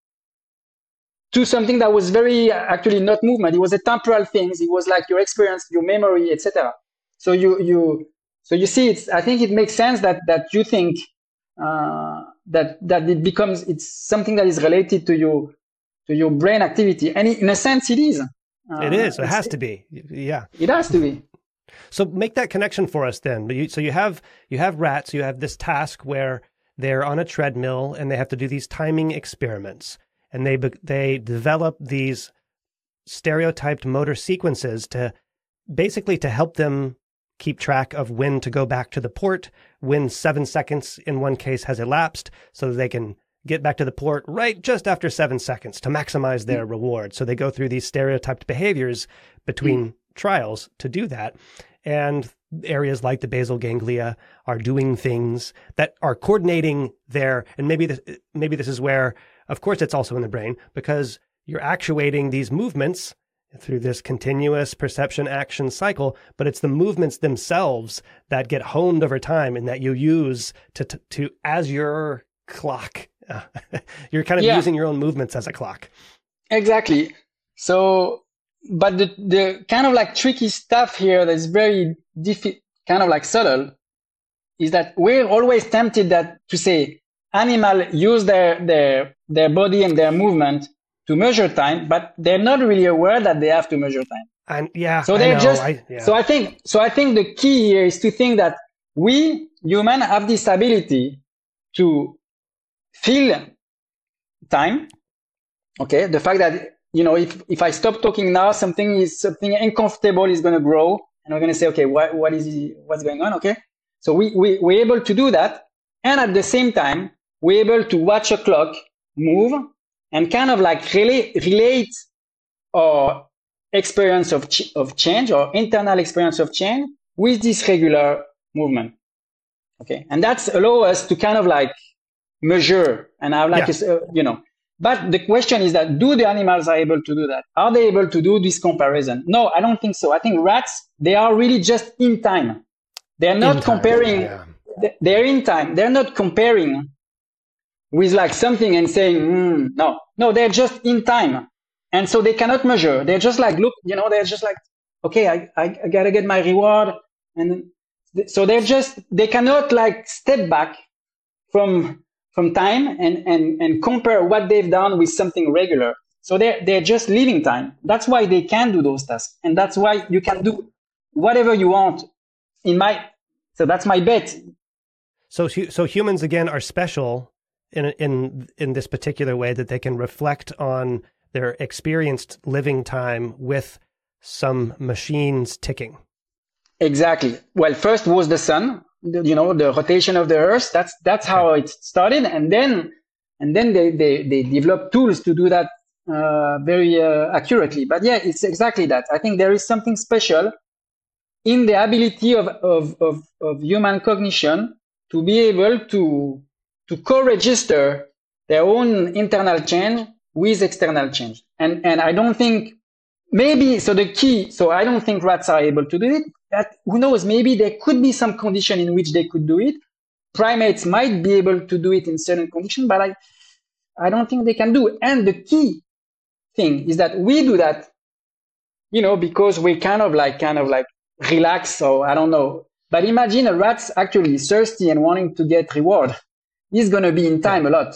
to something that was very actually not movement. It was a temporal thing. It was like your experience, your memory, etc. So you see, I think it makes sense that you think that it becomes, it's something that is related to your brain activity, and in a sense, it is. It is. It has to be. Yeah. It has to be. So make that connection for us then. So you have rats. You have this task where they're on a treadmill and they have to do these timing experiments. And they develop these stereotyped motor sequences to basically to help them keep track of when to go back to the port, when 7 seconds in one case has elapsed, so that they can get back to the port right just after 7 seconds to maximize their reward. So they go through these stereotyped behaviors between trials to do that. And areas like the basal ganglia are doing things that are coordinating their, and maybe this is where, of course, it's also in the brain, because you're actuating these movements through this continuous perception action cycle, but it's the movements themselves that get honed over time and that you use to as your clock. You're kind of using your own movements as a clock. Exactly. So, but the kind of like tricky stuff here that's very kind of like subtle is that we're always tempted to say animal use their body and their movement to measure time, but they're not really aware that they have to measure time. And yeah, so they're So I think the key here is to think that we humans have this ability to feel time. Okay, the fact that if I stop talking now, something uncomfortable is going to grow, and we're going to say, okay, what's going on? Okay, so we're able to do that, and at the same time, we're able to watch a clock move and kind of like relate our experience of change, or internal experience of change, with this regular movement. Okay, and that's allow us to kind of like measure and have like But the question is that, do the animals are able to do that? Are they able to do this comparison? No, I don't think so. I think rats, they are really just in time. They're not comparing. They're in time. They're not comparing with like something and saying, no, they're just in time. And so they cannot measure. They're just like, look, they're just like, okay, I gotta get my reward. And so they cannot like step back from time and compare what they've done with something regular. So they're just living time. That's why they can do those tasks. And that's why you can do whatever you want so that's my bet. So humans again are special in this particular way, that they can reflect on their experienced living time with some machines ticking. Exactly. Well, first was the sun, the rotation of the Earth. That's how it started, and then they developed tools to do that very accurately. But yeah, it's exactly that. I think there is something special in the ability of human cognition to be able to co-register their own internal change with external change. And I don't think I don't think rats are able to do it. Who knows, maybe there could be some condition in which they could do it. Primates might be able to do it in certain conditions, but I don't think they can do it. And the key thing is that we do that, because we kind of like relax, or I don't know. But imagine a rat's actually thirsty and wanting to get reward. He's going to be in time a lot,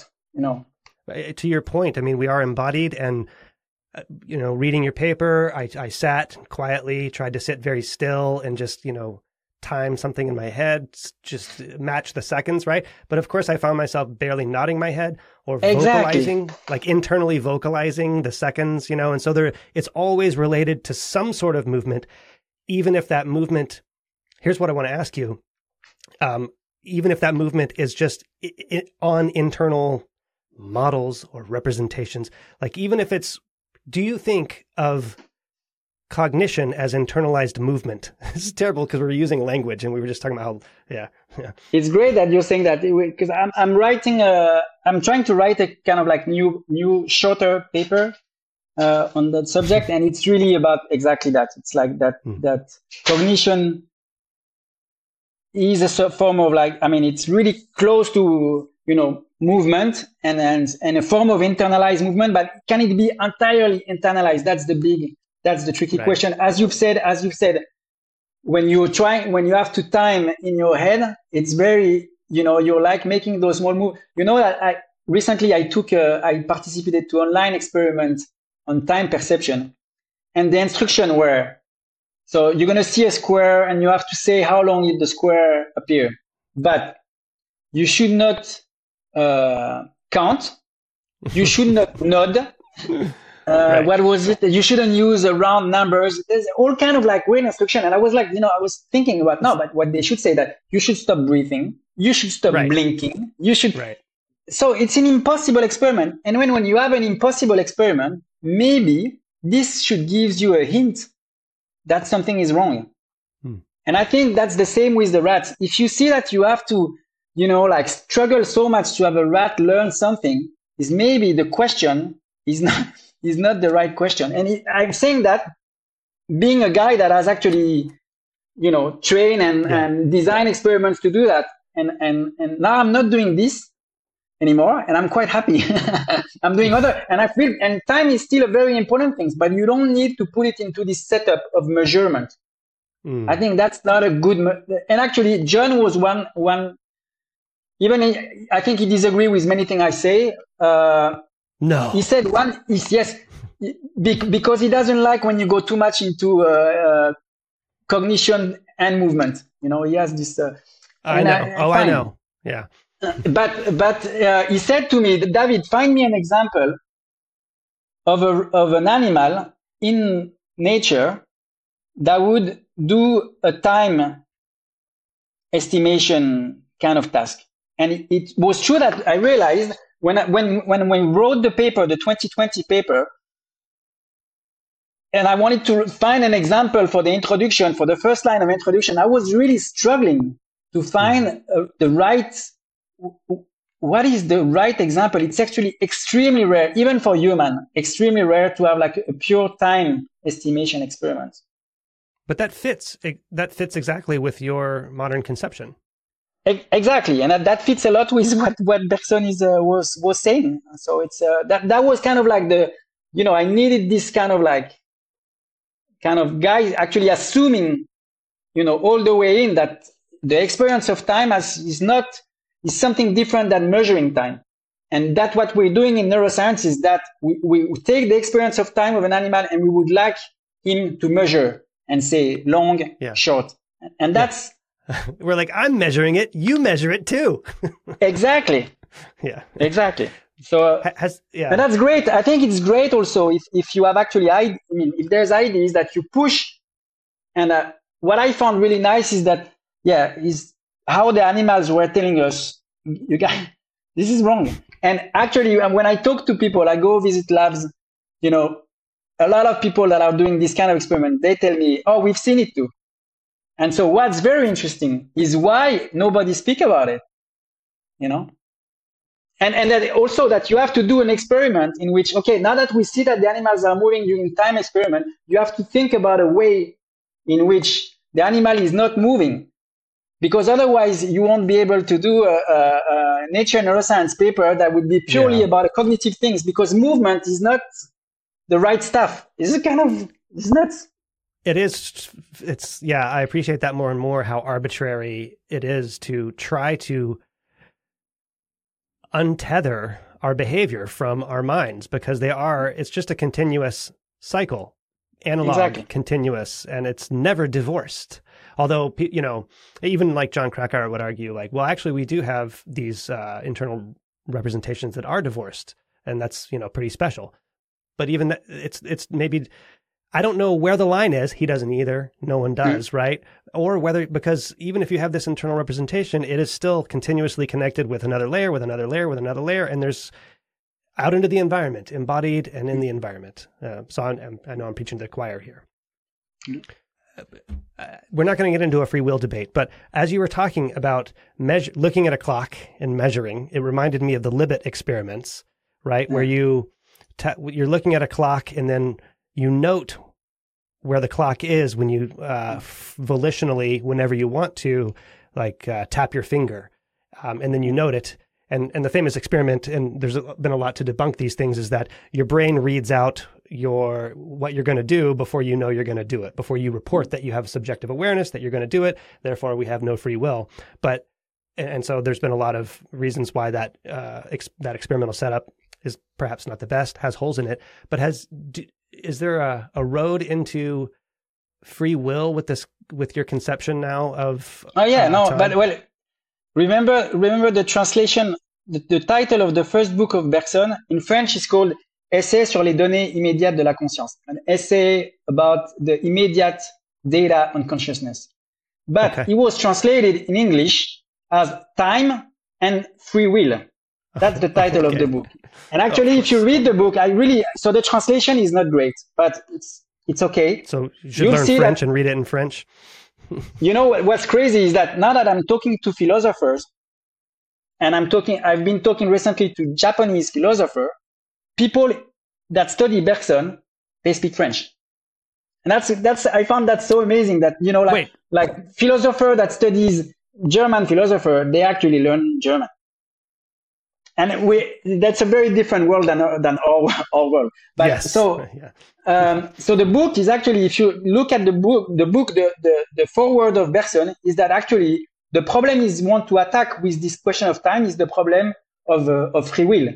To your point, I mean, we are embodied, and reading your paper, I sat quietly, tried to sit very still and just, time something in my head, just match the seconds, right? But of course, I found myself barely nodding my head or vocalizing, like internally vocalizing the seconds, and so it's always related to some sort of movement, even if that movement, here's what I want to ask you, even if that movement is just on internal models or representations, like even if it's, do you think of cognition as internalized movement? This is terrible because we're using language and we were just talking about how, It's great that you're saying that, because I'm trying to write a kind of like new shorter paper on that subject, and it's really about exactly that. It's like that cognition is a form of like, I mean, it's really close to, movement and a form of internalized movement, but can it be entirely internalized? That's the tricky question. As you've said, when you have to time in your head, it's very, you're like making those small moves. That recently I participated to online experiment on time perception, and the instruction were, so you're going to see a square and you have to say how long did the square appear, but you should not count. You should not nod. What was it? You shouldn't use round numbers. There's all kind of like weird instruction. And I was like, I was thinking about, no, but what they should say that you should stop breathing. You should stop blinking. You should. Right. So it's an impossible experiment. And when you have an impossible experiment, maybe this should give you a hint that something is wrong. And I think that's the same with the rats. If you see that you have to, like struggle so much to have a rat learn something, is maybe the question is not the right question. And I'm saying that being a guy that has actually, trained and design experiments to do that. And now I'm not doing this anymore, and I'm quite happy. I'm doing and I feel, and time is still a very important thing, but you don't need to put it into this setup of measurement. I think that's not a good, and actually John was one, even I think he disagreed with many things I say. No. He said yes, because he doesn't like when you go too much into cognition and movement. He has this. I know. I know. Yeah. But he said to me, David, find me an example of an animal in nature that would do a time estimation kind of task. And it was true that I realized when we wrote the paper, the 2020 paper, and I wanted to find an example for the introduction, for the first line of introduction, I was really struggling to find the right, what is the right example? It's actually extremely rare, even for human, extremely rare to have like a pure time estimation experiment. But that fits exactly with your modern conception. Exactly, and that fits a lot with what Bergson was saying. So it's that was kind of like the, I needed this kind of guy actually assuming, all the way in that the experience of time is something different than measuring time, and that what we're doing in neuroscience is that we take the experience of time of an animal and we would like him to measure and say long, short, and that's. We're like, I'm measuring it. You measure it too. Exactly. Yeah. Exactly. So, but that's great. I think it's great also if you have actually, if there's ideas that you push. And what I found really nice is that, is how the animals were telling us, you guys, this is wrong. And actually, when I talk to people, I go visit labs, a lot of people that are doing this kind of experiment, they tell me, oh, we've seen it too. And so what's very interesting is why nobody speak about it, and that also that you have to do an experiment in which, okay, now that we see that the animals are moving during time experiment, you have to think about a way in which the animal is not moving, because otherwise you won't be able to do a Nature Neuroscience paper that would be purely about cognitive things, because movement is not the right stuff. It's nuts. It is. I appreciate that more and more, how arbitrary it is to try to untether our behavior from our minds, because it's just a continuous cycle, analog, continuous, and it's never divorced. Although, even like John Krakauer would argue, like, well, actually we do have these internal representations that are divorced, and that's, pretty special. But even that, it's maybe, I don't know where the line is. He doesn't either. No one does, right? Or whether, because even if you have this internal representation, it is still continuously connected with another layer, with another layer, with another layer, and there's out into the environment, embodied and in the environment. So I know I'm preaching to the choir here. We're not going to get into a free will debate, but as you were talking about looking at a clock and measuring, it reminded me of the Libet experiments, right? Where you're looking at a clock and then you note where the clock is when you volitionally, whenever you want to, like tap your finger, and then you note it. And the famous experiment, and there's been a lot to debunk these things, is that your brain reads out what you're going to do before you know you're going to do it, before you report that you have subjective awareness that you're going to do it. Therefore, we have no free will. And so there's been a lot of reasons why that experimental setup is perhaps not the best, has holes in it. But is there a road into free will with your conception now of? Oh yeah, no, time? but well. Remember the translation, the title of the first book of Bergson in French is called Essai sur les données immédiates de la conscience, an essay about the immediate data on consciousness. But it was translated in English as Time and Free Will. That's the title of the book. And actually, if you read the book, so the translation is not great, but it's okay. So you should learn French and read it in French. You know what's crazy is that now that I'm talking to philosophers, and I've been talking recently to Japanese philosophers, people that study Bergson, they speak French. And I found that so amazing that, you know, like philosopher that studies German philosopher, they actually learn German. And that's a very different world than our world. But yes. So the book is actually, if you look at the foreword of Bergson, is that actually the problem is want to attack with this question of time is the problem of free will,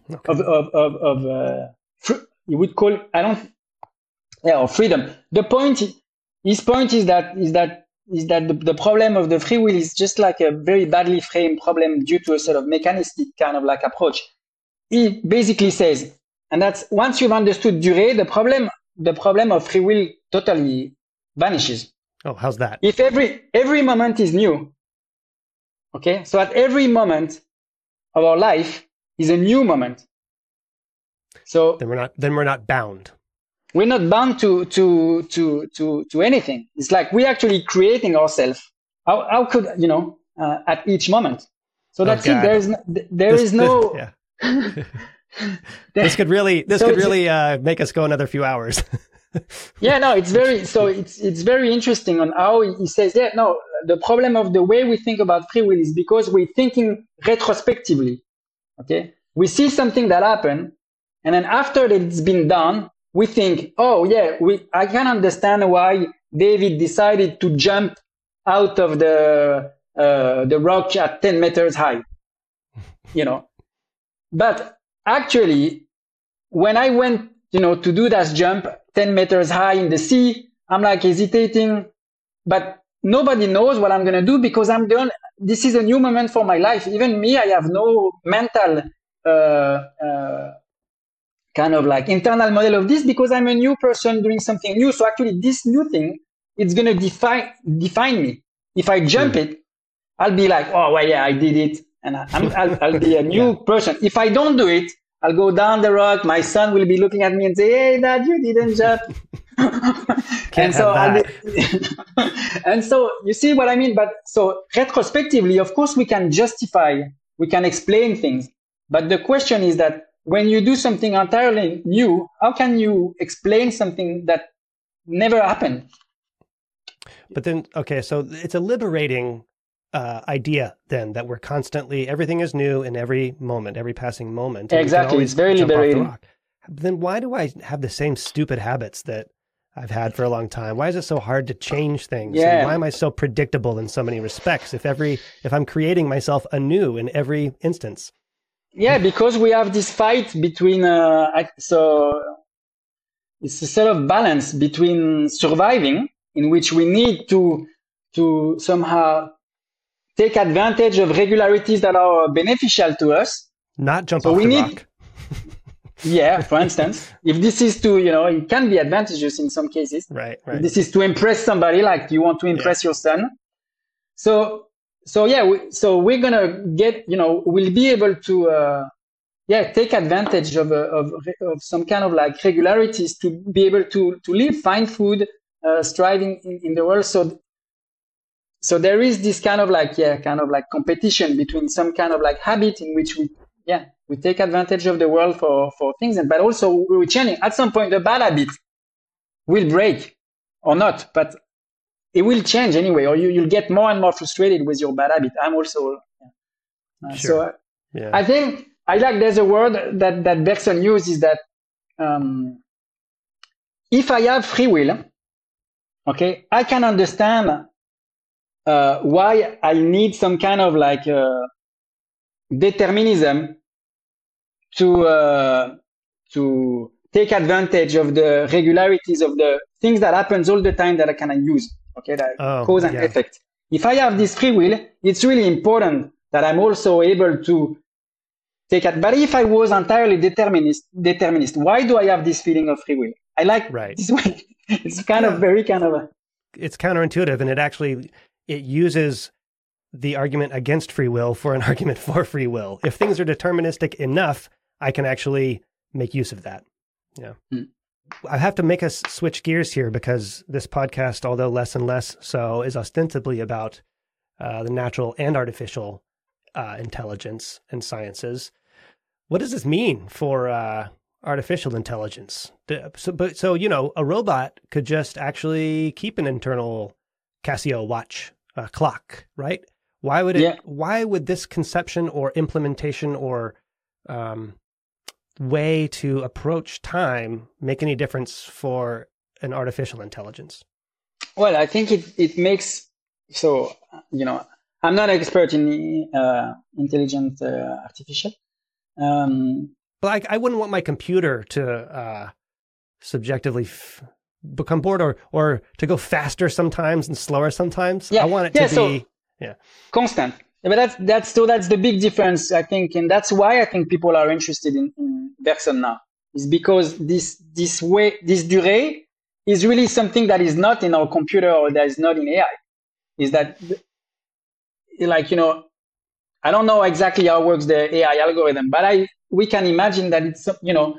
you would call or freedom. His point is that the problem of the free will is just like a very badly framed problem due to a sort of mechanistic kind of like approach. He basically says, and that's once you've understood Durée, the problem of free will totally vanishes. Oh, how's that? If every moment is new, okay, so at every moment of our life is a new moment. So then we're not bound. We're not bound to anything. It's like we're actually creating ourselves. How could, you know, at each moment. So that's it. There is no. Yeah. This could really make us go another few hours. Yeah, no, it's very interesting on how he says, the problem of the way we think about free will is because we're thinking retrospectively. Okay, we see something that happened, and then after it's been done, we think, oh yeah, I can understand why David decided to jump out of the rock at 10 meters high, you know. But actually, when I went, you know, to do that jump 10 meters high in the sea, I'm like hesitating, but nobody knows what I'm going to do because this is a new moment for my life. Even me, I have no mental kind of like internal model of this because I'm a new person doing something new. So actually this new thing, it's going to define me. If I jump it, I'll be like, oh, well, yeah, I did it. And I'll be a new person. If I don't do it, I'll go down the rock. My son will be looking at me and say, hey, Dad, you didn't jump. And so you see what I mean? But so retrospectively, of course, we can explain things. But the question is that when you do something entirely new, how can you explain something that never happened? But then, okay, so it's a liberating idea then that we're constantly, everything is new in every moment, every passing moment. Exactly, it's very liberating. Then why do I have the same stupid habits that I've had for a long time? Why is it so hard to change things? Yeah. And why am I so predictable in so many respects if I'm creating myself anew in every instance? Yeah, because we have this fight between, so it's a sort of balance between surviving, in which we need to somehow take advantage of regularities that are beneficial to us. Not jump off the rock. Yeah, for instance, if this is to, you know, it can be advantageous in some cases. Right. If this is to impress somebody, like you want to impress your son. So yeah, we're gonna get, you know, we'll be able to, take advantage of some kind of like regularities to be able to live, find food, striving in the world. So there is this kind of like competition between some kind of like habit in which we take advantage of the world for things, but also we're changing. At some point, the bad habit will break or not, but it will change anyway, or you'll get more and more frustrated with your bad habit. I'm also Sure. so. Yeah. I think there's a word that Bergson uses that if I have free will, okay, I can understand why I need some kind of like determinism to take advantage of the regularities of the things that happens all the time that I can use. Okay, that cause and effect. If I have this free will, it's really important that I'm also able to take it. But if I was entirely determinist, why do I have this feeling of free will? I like this way. It's kind of very kind of it's counterintuitive, and it uses the argument against free will for an argument for free will. If things are deterministic enough, I can actually make use of that. Yeah. I have to make us switch gears here because this podcast, although less and less so, is ostensibly about the natural and artificial intelligence and sciences. What does this mean for artificial intelligence? So, you know, a robot could just actually keep an internal Casio watch clock, right? Why would this conception or implementation or way to approach time make any difference for an artificial intelligence? Well, I think it makes, so, you know, I'm not an expert in intelligent artificial. But I wouldn't want my computer to subjectively become bored or to go faster sometimes and slower sometimes. I want it to be constant. But that's the big difference, I think, and that's why I think people are interested in Bergson now, is because this durée is really something that is not in our computer or that is not in AI. Is that, like, you know, I don't know exactly how works the AI algorithm, but we can imagine that it's, you know,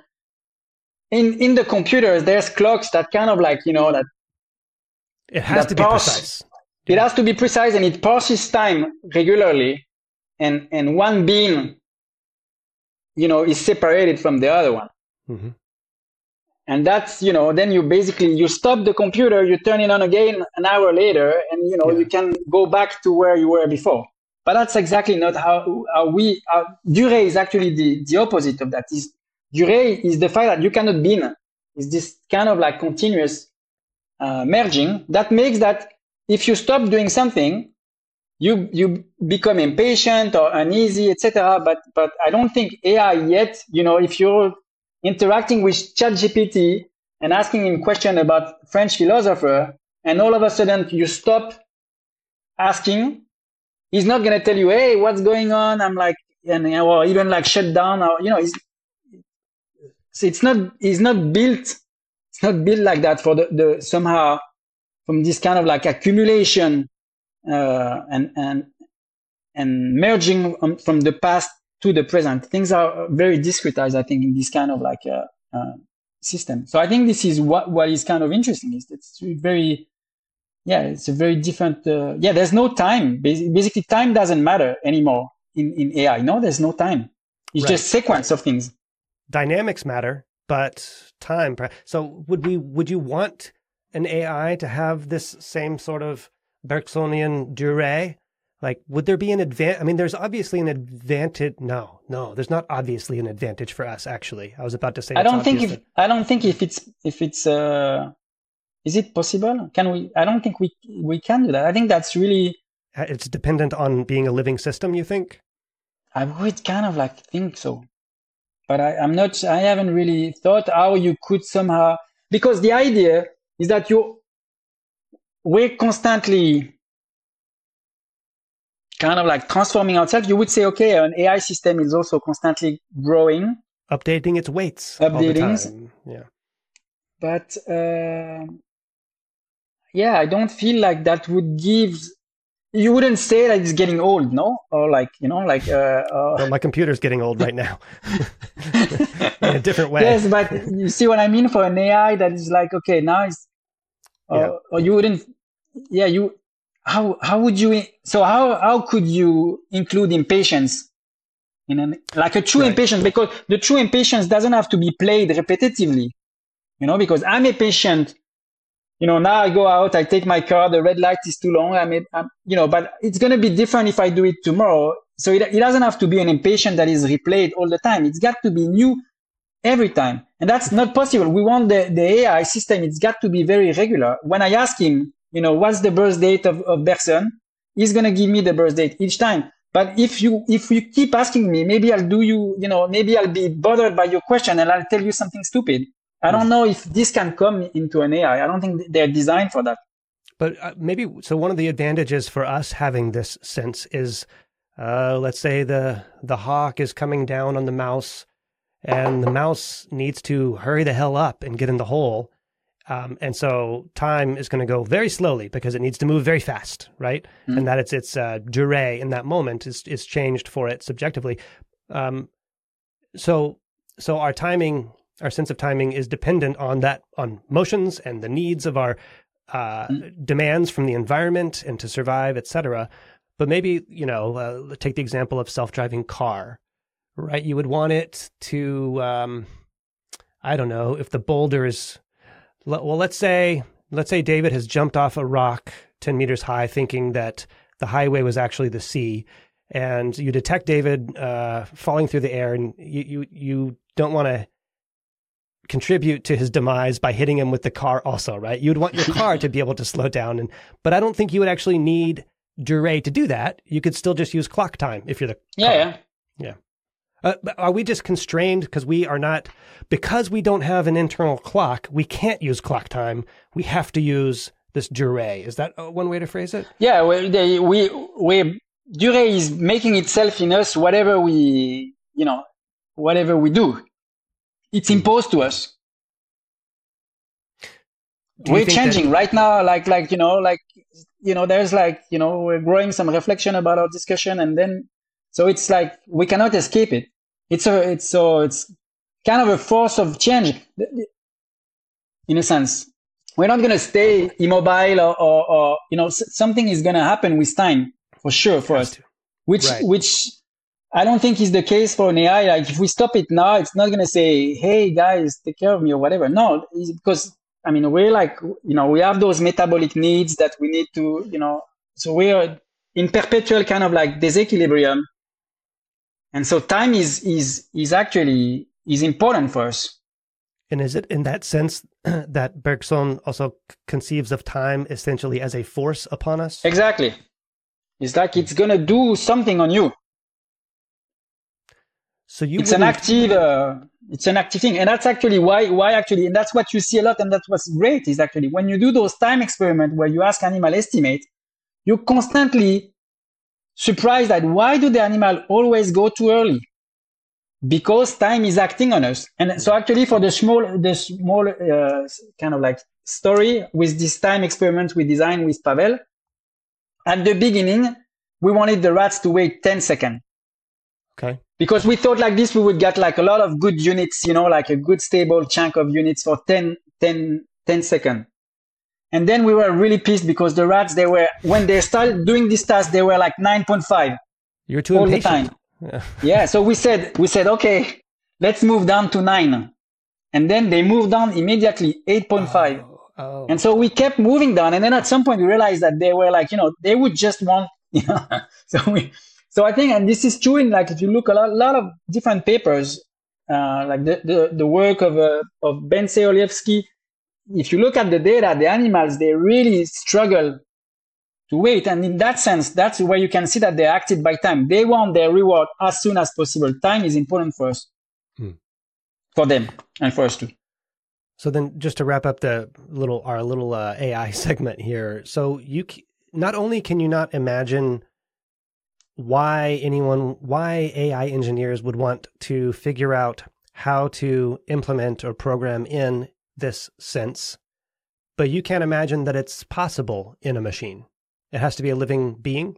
in the computers, there's clocks that kind of like, you know, that it has to be precise. It has to be precise, and it passes time regularly, and one beam, you know, is separated from the other one. Mm-hmm. And that's, you know, then you stop the computer, you turn it on again an hour later, and, you know, you can go back to where you were before. But that's exactly not how durée is actually the opposite of that. Durée is the fact that you cannot bin. It's this kind of like continuous merging that makes that if you stop doing something, you become impatient or uneasy, etc. But I don't think AI yet, you know, if you're interacting with ChatGPT and asking him question about French philosopher, and all of a sudden you stop asking, he's not going to tell you, hey, what's going on? I'm like, or even like shut down, or, you know, it's not built like that for the somehow from this kind of like accumulation and merging from the past to the present. Things are very discretized, I think, in this kind of like system. So I think this is what is kind of interesting. Is it's very, it's a very different. There's no time. Basically, time doesn't matter anymore in AI. No, there's no time. It's just sequence of things. Dynamics matter, but time. So would you want an AI to have this same sort of Bergsonian durée? Like, would there be an advantage? I mean, there's obviously an advantage. No, there's not obviously an advantage for us. Actually, I was about to say. I don't think if it's is it possible? Can we? I don't think we can do that. I think that's really. It's dependent on being a living system. You think? I would kind of like think so, but I'm not. I haven't really thought how you could somehow, because the idea is that we're constantly kind of like transforming ourselves. You would say, okay, an AI system is also constantly growing, updating its weights, updating. All the time. Yeah, but I don't feel like that would give. You wouldn't say that it's getting old, no? Or like, you know, like. Well, my computer's getting old right now, in a different way. Yes, but you see what I mean for an AI that is like, okay, now it's. Or you wouldn't. Yeah, you. How would you? So how could you include impatience in like a true impatience? Because the true impatience doesn't have to be played repetitively, you know. Because I'm impatient, now I go out, I take my car, the red light is too long. But it's going to be different if I do it tomorrow. So it doesn't have to be an impatient that is replayed all the time. It's got to be new every time. And that's not possible. We want the AI system, it's got to be very regular. When I ask him, what's the birth date of Bergson, he's going to give me the birth date each time. But if you keep asking me, maybe maybe I'll be bothered by your question and I'll tell you something stupid. I don't know if this can come into an AI. I don't think they're designed for that. But so one of the advantages for us having this sense is, let's say the hawk is coming down on the mouse and the mouse needs to hurry the hell up and get in the hole. And so time is going to go very slowly because it needs to move very fast, right? Mm-hmm. And that its durée in that moment is changed for it subjectively. So our timing, our sense of timing is dependent on motions and the needs of our demands from the environment and to survive, etc. But maybe, take the example of self-driving car, right? You would want it to, I don't know, if the boulder is, well, let's say David has jumped off a rock 10 meters high thinking that the highway was actually the sea, and you detect David falling through the air, and you don't want to contribute to his demise by hitting him with the car also, right? You'd want your car to be able to slow down, but I don't think you would actually need durée to do that. You could still just use clock time if you're the car. Yeah. But are we just constrained because we don't have an internal clock? We can't use clock time. We have to use this durée. Is that one way to phrase it? Yeah, well, durée is making itself in us whatever we do. It's imposed to us. We're changing right now, there's we're growing some reflection about our discussion, and then so it's like we cannot escape it. It's kind of a force of change, in a sense. We're not going to stay immobile, or something is going to happen with time for sure for us, which I don't think is the case for an AI. Like if we stop it now, it's not going to say, "Hey guys, take care of me" or whatever. No, because we're we have those metabolic needs that we need to, so we're in perpetual kind of like disequilibrium. And so time is actually important for us. And is it in that sense that Bergson also conceives of time essentially as a force upon us? Exactly. It's like it's going to do something on you. So it's an active thing. And that's actually why actually, and that's what you see a lot. And that's what's great is actually when you do those time experiments where you ask animal estimate, you constantly surprised at why do the animal always go too early? Because time is acting on us. And so actually for the small kind of like story with this time experiment we designed with Pavel, at the beginning, we wanted the rats to wait 10 seconds. Okay. Because we thought like this, we would get like a lot of good units, like a good stable chunk of units for 10 seconds. And then we were really pissed because the rats, when they started doing this task, they were like 9.5. You're too all impatient. The time. Yeah. So we said, okay, let's move down to 9. And then they moved down immediately 8.5. Oh. And so we kept moving down. And then at some point we realized that they were like, they would just want, so I think, and this is true in like, if you look a lot of different papers, like the work of Ben Sayolevsky, if you look at the data, the animals, they really struggle to wait. And in that sense, that's where you can see that they're acted by time. They want their reward as soon as possible. Time is important for us, for them, and for us too. So then just to wrap up our little AI segment here. So not only can you not imagine why AI engineers would want to figure out how to implement or program in this sense, but you can't imagine that it's possible in a machine. It has to be a living being.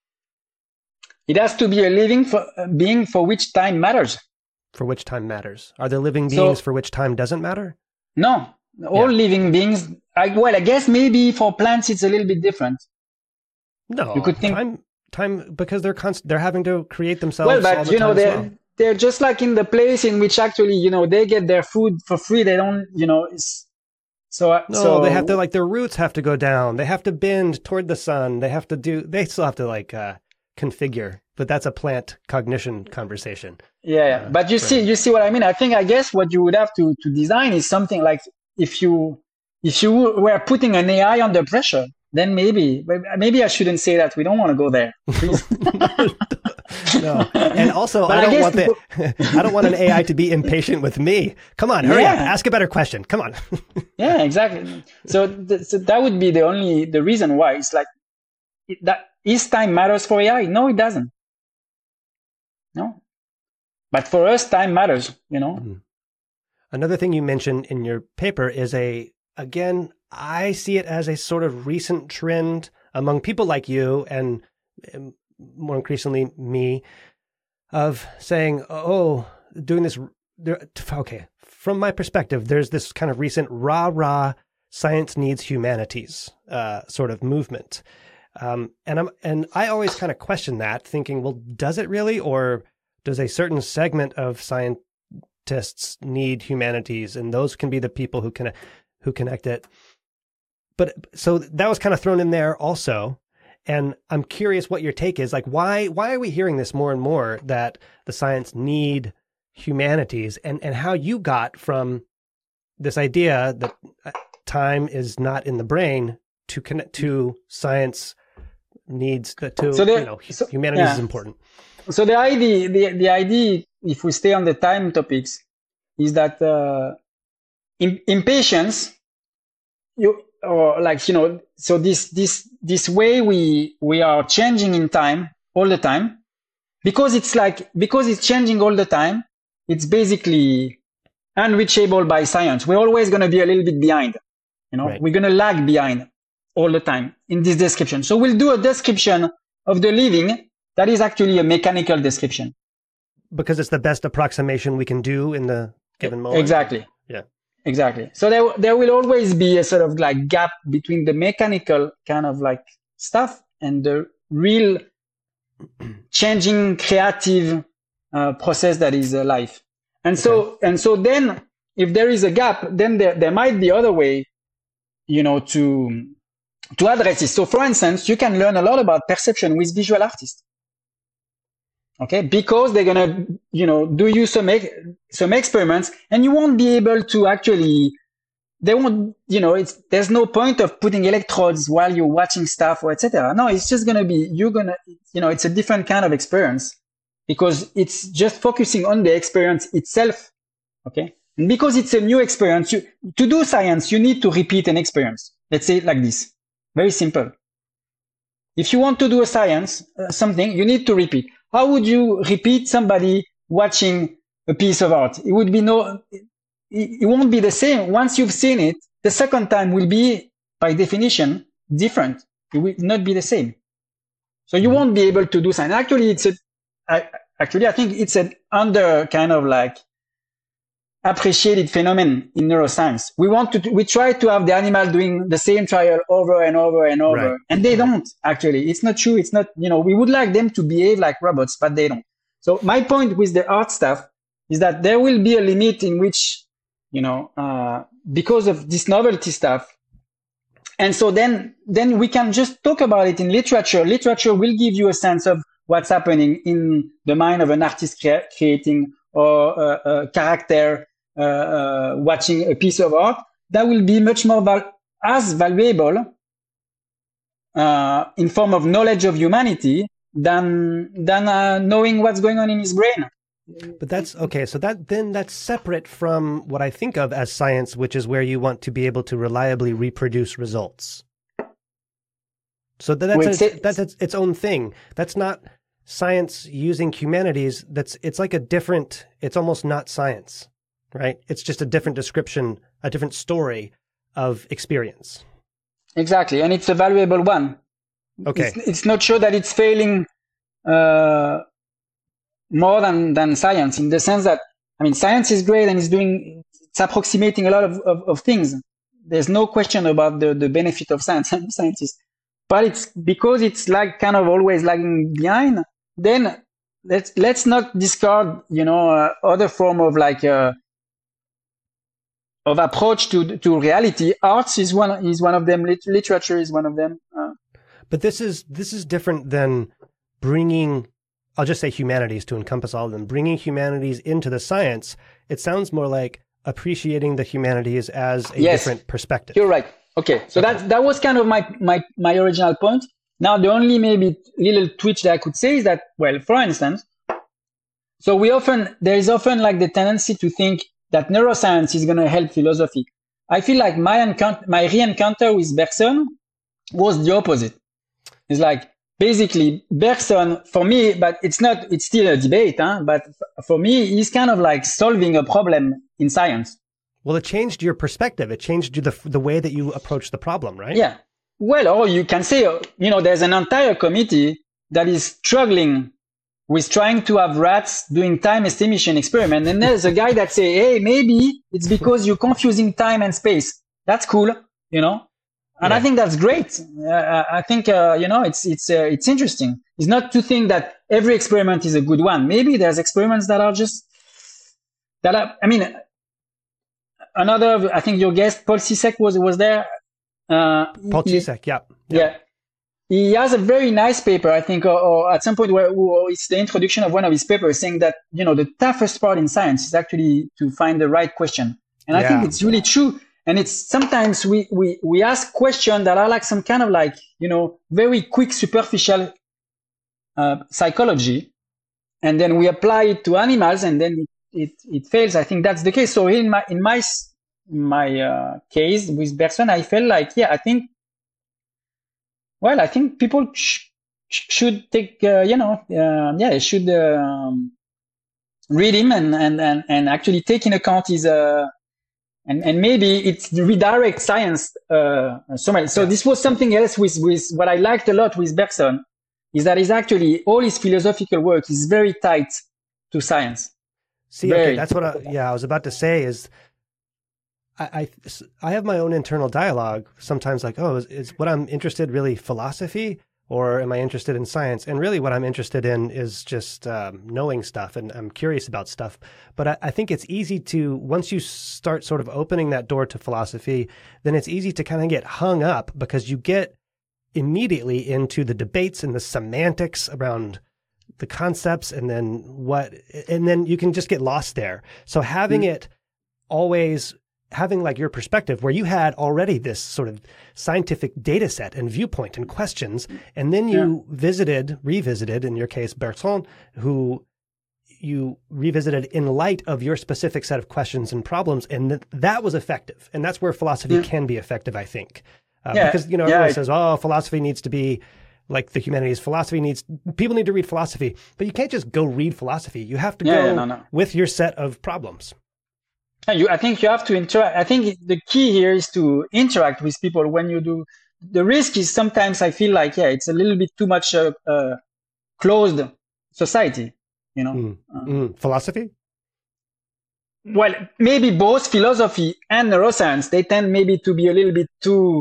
It has to be a living being for which time matters. For which time matters. Are there living beings for which time doesn't matter? No. All living beings, I guess maybe for plants it's a little bit different. No. You could think time because they're having to create themselves. Well, but they're just like in the place in which actually, they get their food for free. They don't, No, they have to, like, their roots have to go down. They have to bend toward the sun. They still have to, like, configure. But that's a plant cognition conversation. Yeah. But you see what I mean? I guess what you would have to design is something like, if you were putting an AI under pressure, then maybe I shouldn't say that. We don't want to go there. Please. No. And also, I don't want an AI to be impatient with me. Come on, hurry up. Ask a better question. Come on. Yeah, exactly. So that would be the reason why. It's like, is time matters for AI? No, it doesn't. No. But for us, time matters, Mm-hmm. Another thing you mentioned in your paper is again, I see it as a sort of recent trend among people like you and more increasingly me, of saying, doing this. Okay, from my perspective, there's this kind of recent rah-rah science needs humanities sort of movement. And I always kind of question that, thinking, well, does it really? Or does a certain segment of scientists need humanities, and those can be the people who connect it? But so that was kind of thrown in there also. And I'm curious what your take is. Like, why are we hearing this more and more, that the science need humanities, and how you got from this idea that time is not in the brain to connect to science needs humanities is important. So the idea, if we stay on the time topics, is that impatience, so this way we are changing in time all the time, because it's changing all the time, it's basically unreachable by science. We're always going to be a little bit behind, right. We're going to lag behind all the time in this description. So we'll do a description of the living that is actually a mechanical description, because it's the best approximation we can do in the given moment. Exactly. Yeah. Exactly. So there will always be a sort of like gap between the mechanical kind of like stuff and the real changing creative process that is life. And so then if there is a gap, then there might be other way, to address it. So for instance, you can learn a lot about perception with visual artists. Okay, because they're gonna, do you some experiments, and you won't be able to actually. They won't, there's no point of putting electrodes while you're watching stuff or etc. No, it's just gonna be it's a different kind of experience, because it's just focusing on the experience itself. Okay, and because it's a new experience, to do science, you need to repeat an experience. Let's say it like this, very simple. If you want to do a science, something, you need to repeat. How would you repeat somebody watching a piece of art? It won't be the same. Once you've seen it, the second time will be, by definition, different. It will not be the same. So you won't be able to do science. Actually, I think it's an under kind of like appreciated phenomenon in neuroscience. We try to have the animal doing the same trial over and over and over, right. And they don't actually. It's not true. It's not, we would like them to behave like robots, but they don't. So my point with the art stuff is that there will be a limit in which, because of this novelty stuff. And so then we can just talk about it in literature. Literature will give you a sense of what's happening in the mind of an artist creating, or a character watching a piece of art. That will be much more valuable in form of knowledge of humanity than knowing what's going on in his brain. But that's okay. So that's separate from what I think of as science, which is where you want to be able to reliably reproduce results. So that's its own thing. That's not science using humanities. It's like it's almost not science, right? It's just a different description, a different story of experience. Exactly. And it's a valuable one. Okay. It's not sure that it's failing more than science, in the sense that, science is great and it's approximating a lot of things. There's no question about the benefit of scientists. But it's because it's like kind of always lagging behind. Then let's not discard, other form of like of approach to reality. Arts is one of them. Literature is one of them. But this is different than bringing, I'll just say humanities to encompass all of them, bringing humanities into the science. It sounds more like appreciating the humanities as a different perspective. You're right. Okay. So that was kind of my original point. Now, the only maybe little twitch that I could say is that, well, for instance, so there is often like the tendency to think that neuroscience is going to help philosophy. I feel like my re-encounter with Bergson was the opposite. It's like, basically, Bergson, for me, but it's still a debate, but for me, he's kind of like solving a problem in science. Well, it changed your perspective. It changed the way that you approach the problem, right? Yeah. Well, or you can say, there's an entire committee that is struggling with trying to have rats doing time estimation experiment. And there's a guy that say, hey, maybe it's because you're confusing time and space. That's cool, And I think that's great. I think, it's interesting. It's not to think that every experiment is a good one. Maybe there's experiments that are just, another, I think your guest, Paul Sisek was there. Paul Sisek, yeah. He has a very nice paper, I think, or at some point where it's the introduction of one of his papers saying that, the toughest part in science is actually to find the right question. And I think it's really true. And it's sometimes we ask questions that are like some kind of like, very quick, superficial psychology. And then we apply it to animals and then it fails. I think that's the case. So in my case with Bergson, I felt like, I think people should take, should read him and actually take in account his, and maybe it's redirect science so much. So this was something else with what I liked a lot with Bergson is that is actually all his philosophical work is very tight to science. See, okay, that's what I was about to say is I have my own internal dialogue sometimes like, is what I'm interested really philosophy or am I interested in science? And really what I'm interested in is just knowing stuff and I'm curious about stuff. But I think it's easy to, once you start sort of opening that door to philosophy, then it's easy to kind of get hung up because you get immediately into the debates and the semantics around the concepts and then you can just get lost there. So having it always having like your perspective where you had already this sort of scientific data set and viewpoint and questions, and then you revisited, in your case, Bergson, who you revisited in light of your specific set of questions and problems. And that was effective. And that's where philosophy can be effective, I think. Because, everyone says, philosophy needs to be like the humanities. People need to read philosophy, but you can't just go read philosophy. You have to go with your set of problems. I think you have to interact. I think the key here is to interact with people when you do. The risk is sometimes I feel like, it's a little bit too much closed society, Philosophy? Well, maybe both philosophy and neuroscience, they tend maybe to be a little bit too,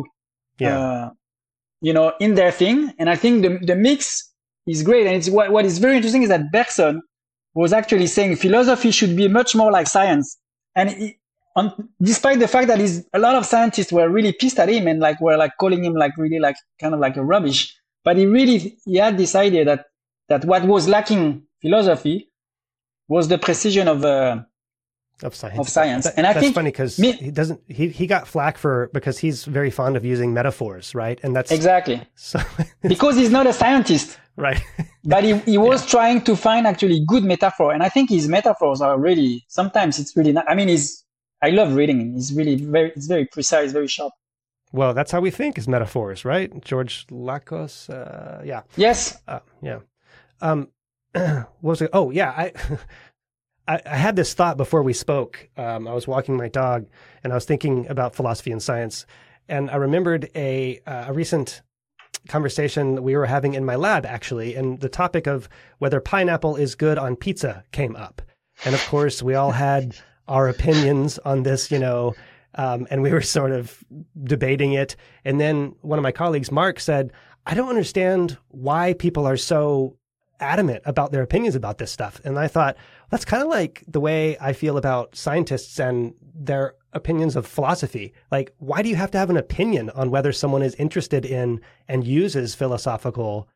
in their thing. And I think the mix is great. And it's what is very interesting is that Bergson was actually saying philosophy should be much more like science. And despite the fact that a lot of scientists were really pissed at him and were calling him really kind of like a rubbish, but he had this idea that what was lacking philosophy was the precision of science. And I think that's funny because he got flack because he's very fond of using metaphors, right? And that's exactly so because he's not a scientist. Right. But he was trying to find actually good metaphor. And I think his metaphors are really, sometimes it's really not, I love reading him. He's really it's very precise, very sharp. Well, that's how we think as metaphors, right? George Lakoff. Yes. What was it? Oh, yeah. I had this thought before we spoke. I was walking my dog and I was thinking about philosophy and science. And I remembered a recent conversation that we were having in my lab, actually, and the topic of whether pineapple is good on pizza came up. And of course, we all had our opinions on this, and we were sort of debating it. And then one of my colleagues, Mark, said, I don't understand why people are so adamant about their opinions about this stuff. And I thought, that's kind of like the way I feel about scientists and their opinions of philosophy. Like, why do you have to have an opinion on whether someone is interested in and uses philosophical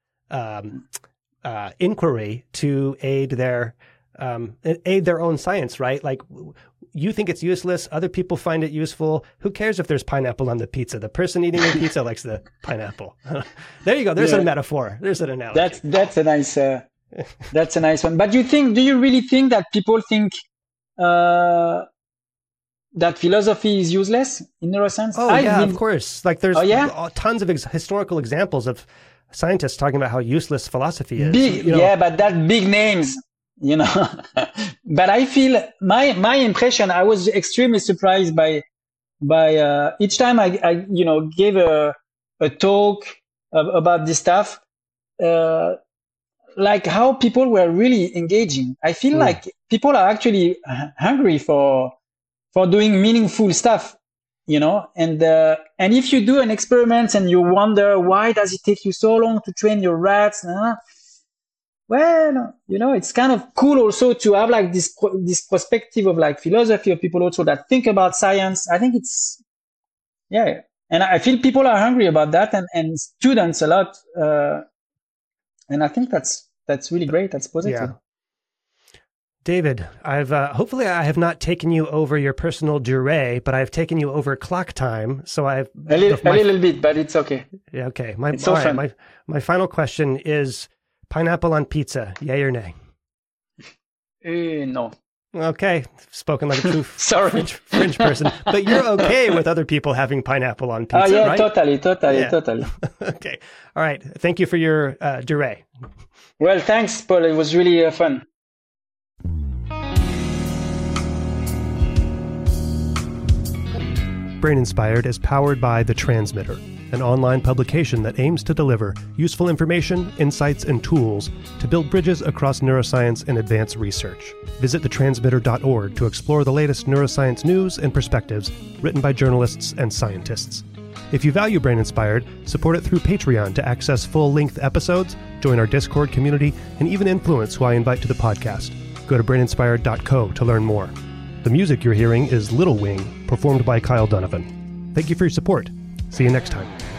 inquiry to aid their own science, right? Like, you think it's useless. Other people find it useful. Who cares if there's pineapple on the pizza? The person eating the pizza likes the pineapple. There you go. There's a metaphor. There's an analogy. That's a nice that's a nice one. But do you really think that people think that philosophy is useless in neuroscience? Oh, of course. Like, there's tons of historical examples of scientists talking about how useless philosophy is. Yeah, but that big names. But I feel my impression, I was extremely surprised by each time I gave a talk about this stuff, like how people were really engaging. I feel like people are actually hungry for doing meaningful stuff, and if you do an experiment and you wonder why does it take you so long to train your rats, well, it's kind of cool also to have like this perspective of like philosophy of people also that think about science. I think it's, and I feel people are hungry about that and students a lot. And I think that's really great. That's positive. Yeah. David, I've hopefully I have not taken you over your personal durée, but I've taken you over clock time. So I've a little bit, but it's okay. Yeah, okay. My final question is: pineapple on pizza, yay or nay? No. Okay, spoken like a true Sorry. French person. But you're okay with other people having pineapple on pizza, right? Totally. Okay. All right. Thank you for your durée. Well, thanks, Paul. It was really fun. Brain Inspired is powered by The Transmitter, an online publication that aims to deliver useful information, insights, and tools to build bridges across neuroscience and advance research. Visit thetransmitter.org to explore the latest neuroscience news and perspectives written by journalists and scientists. If you value Brain Inspired, support it through Patreon to access full-length episodes, join our Discord community, and even influence who I invite to the podcast. Go to braininspired.co to learn more. The music you're hearing is Little Wing, performed by Kyle Donovan. Thank you for your support. See you next time.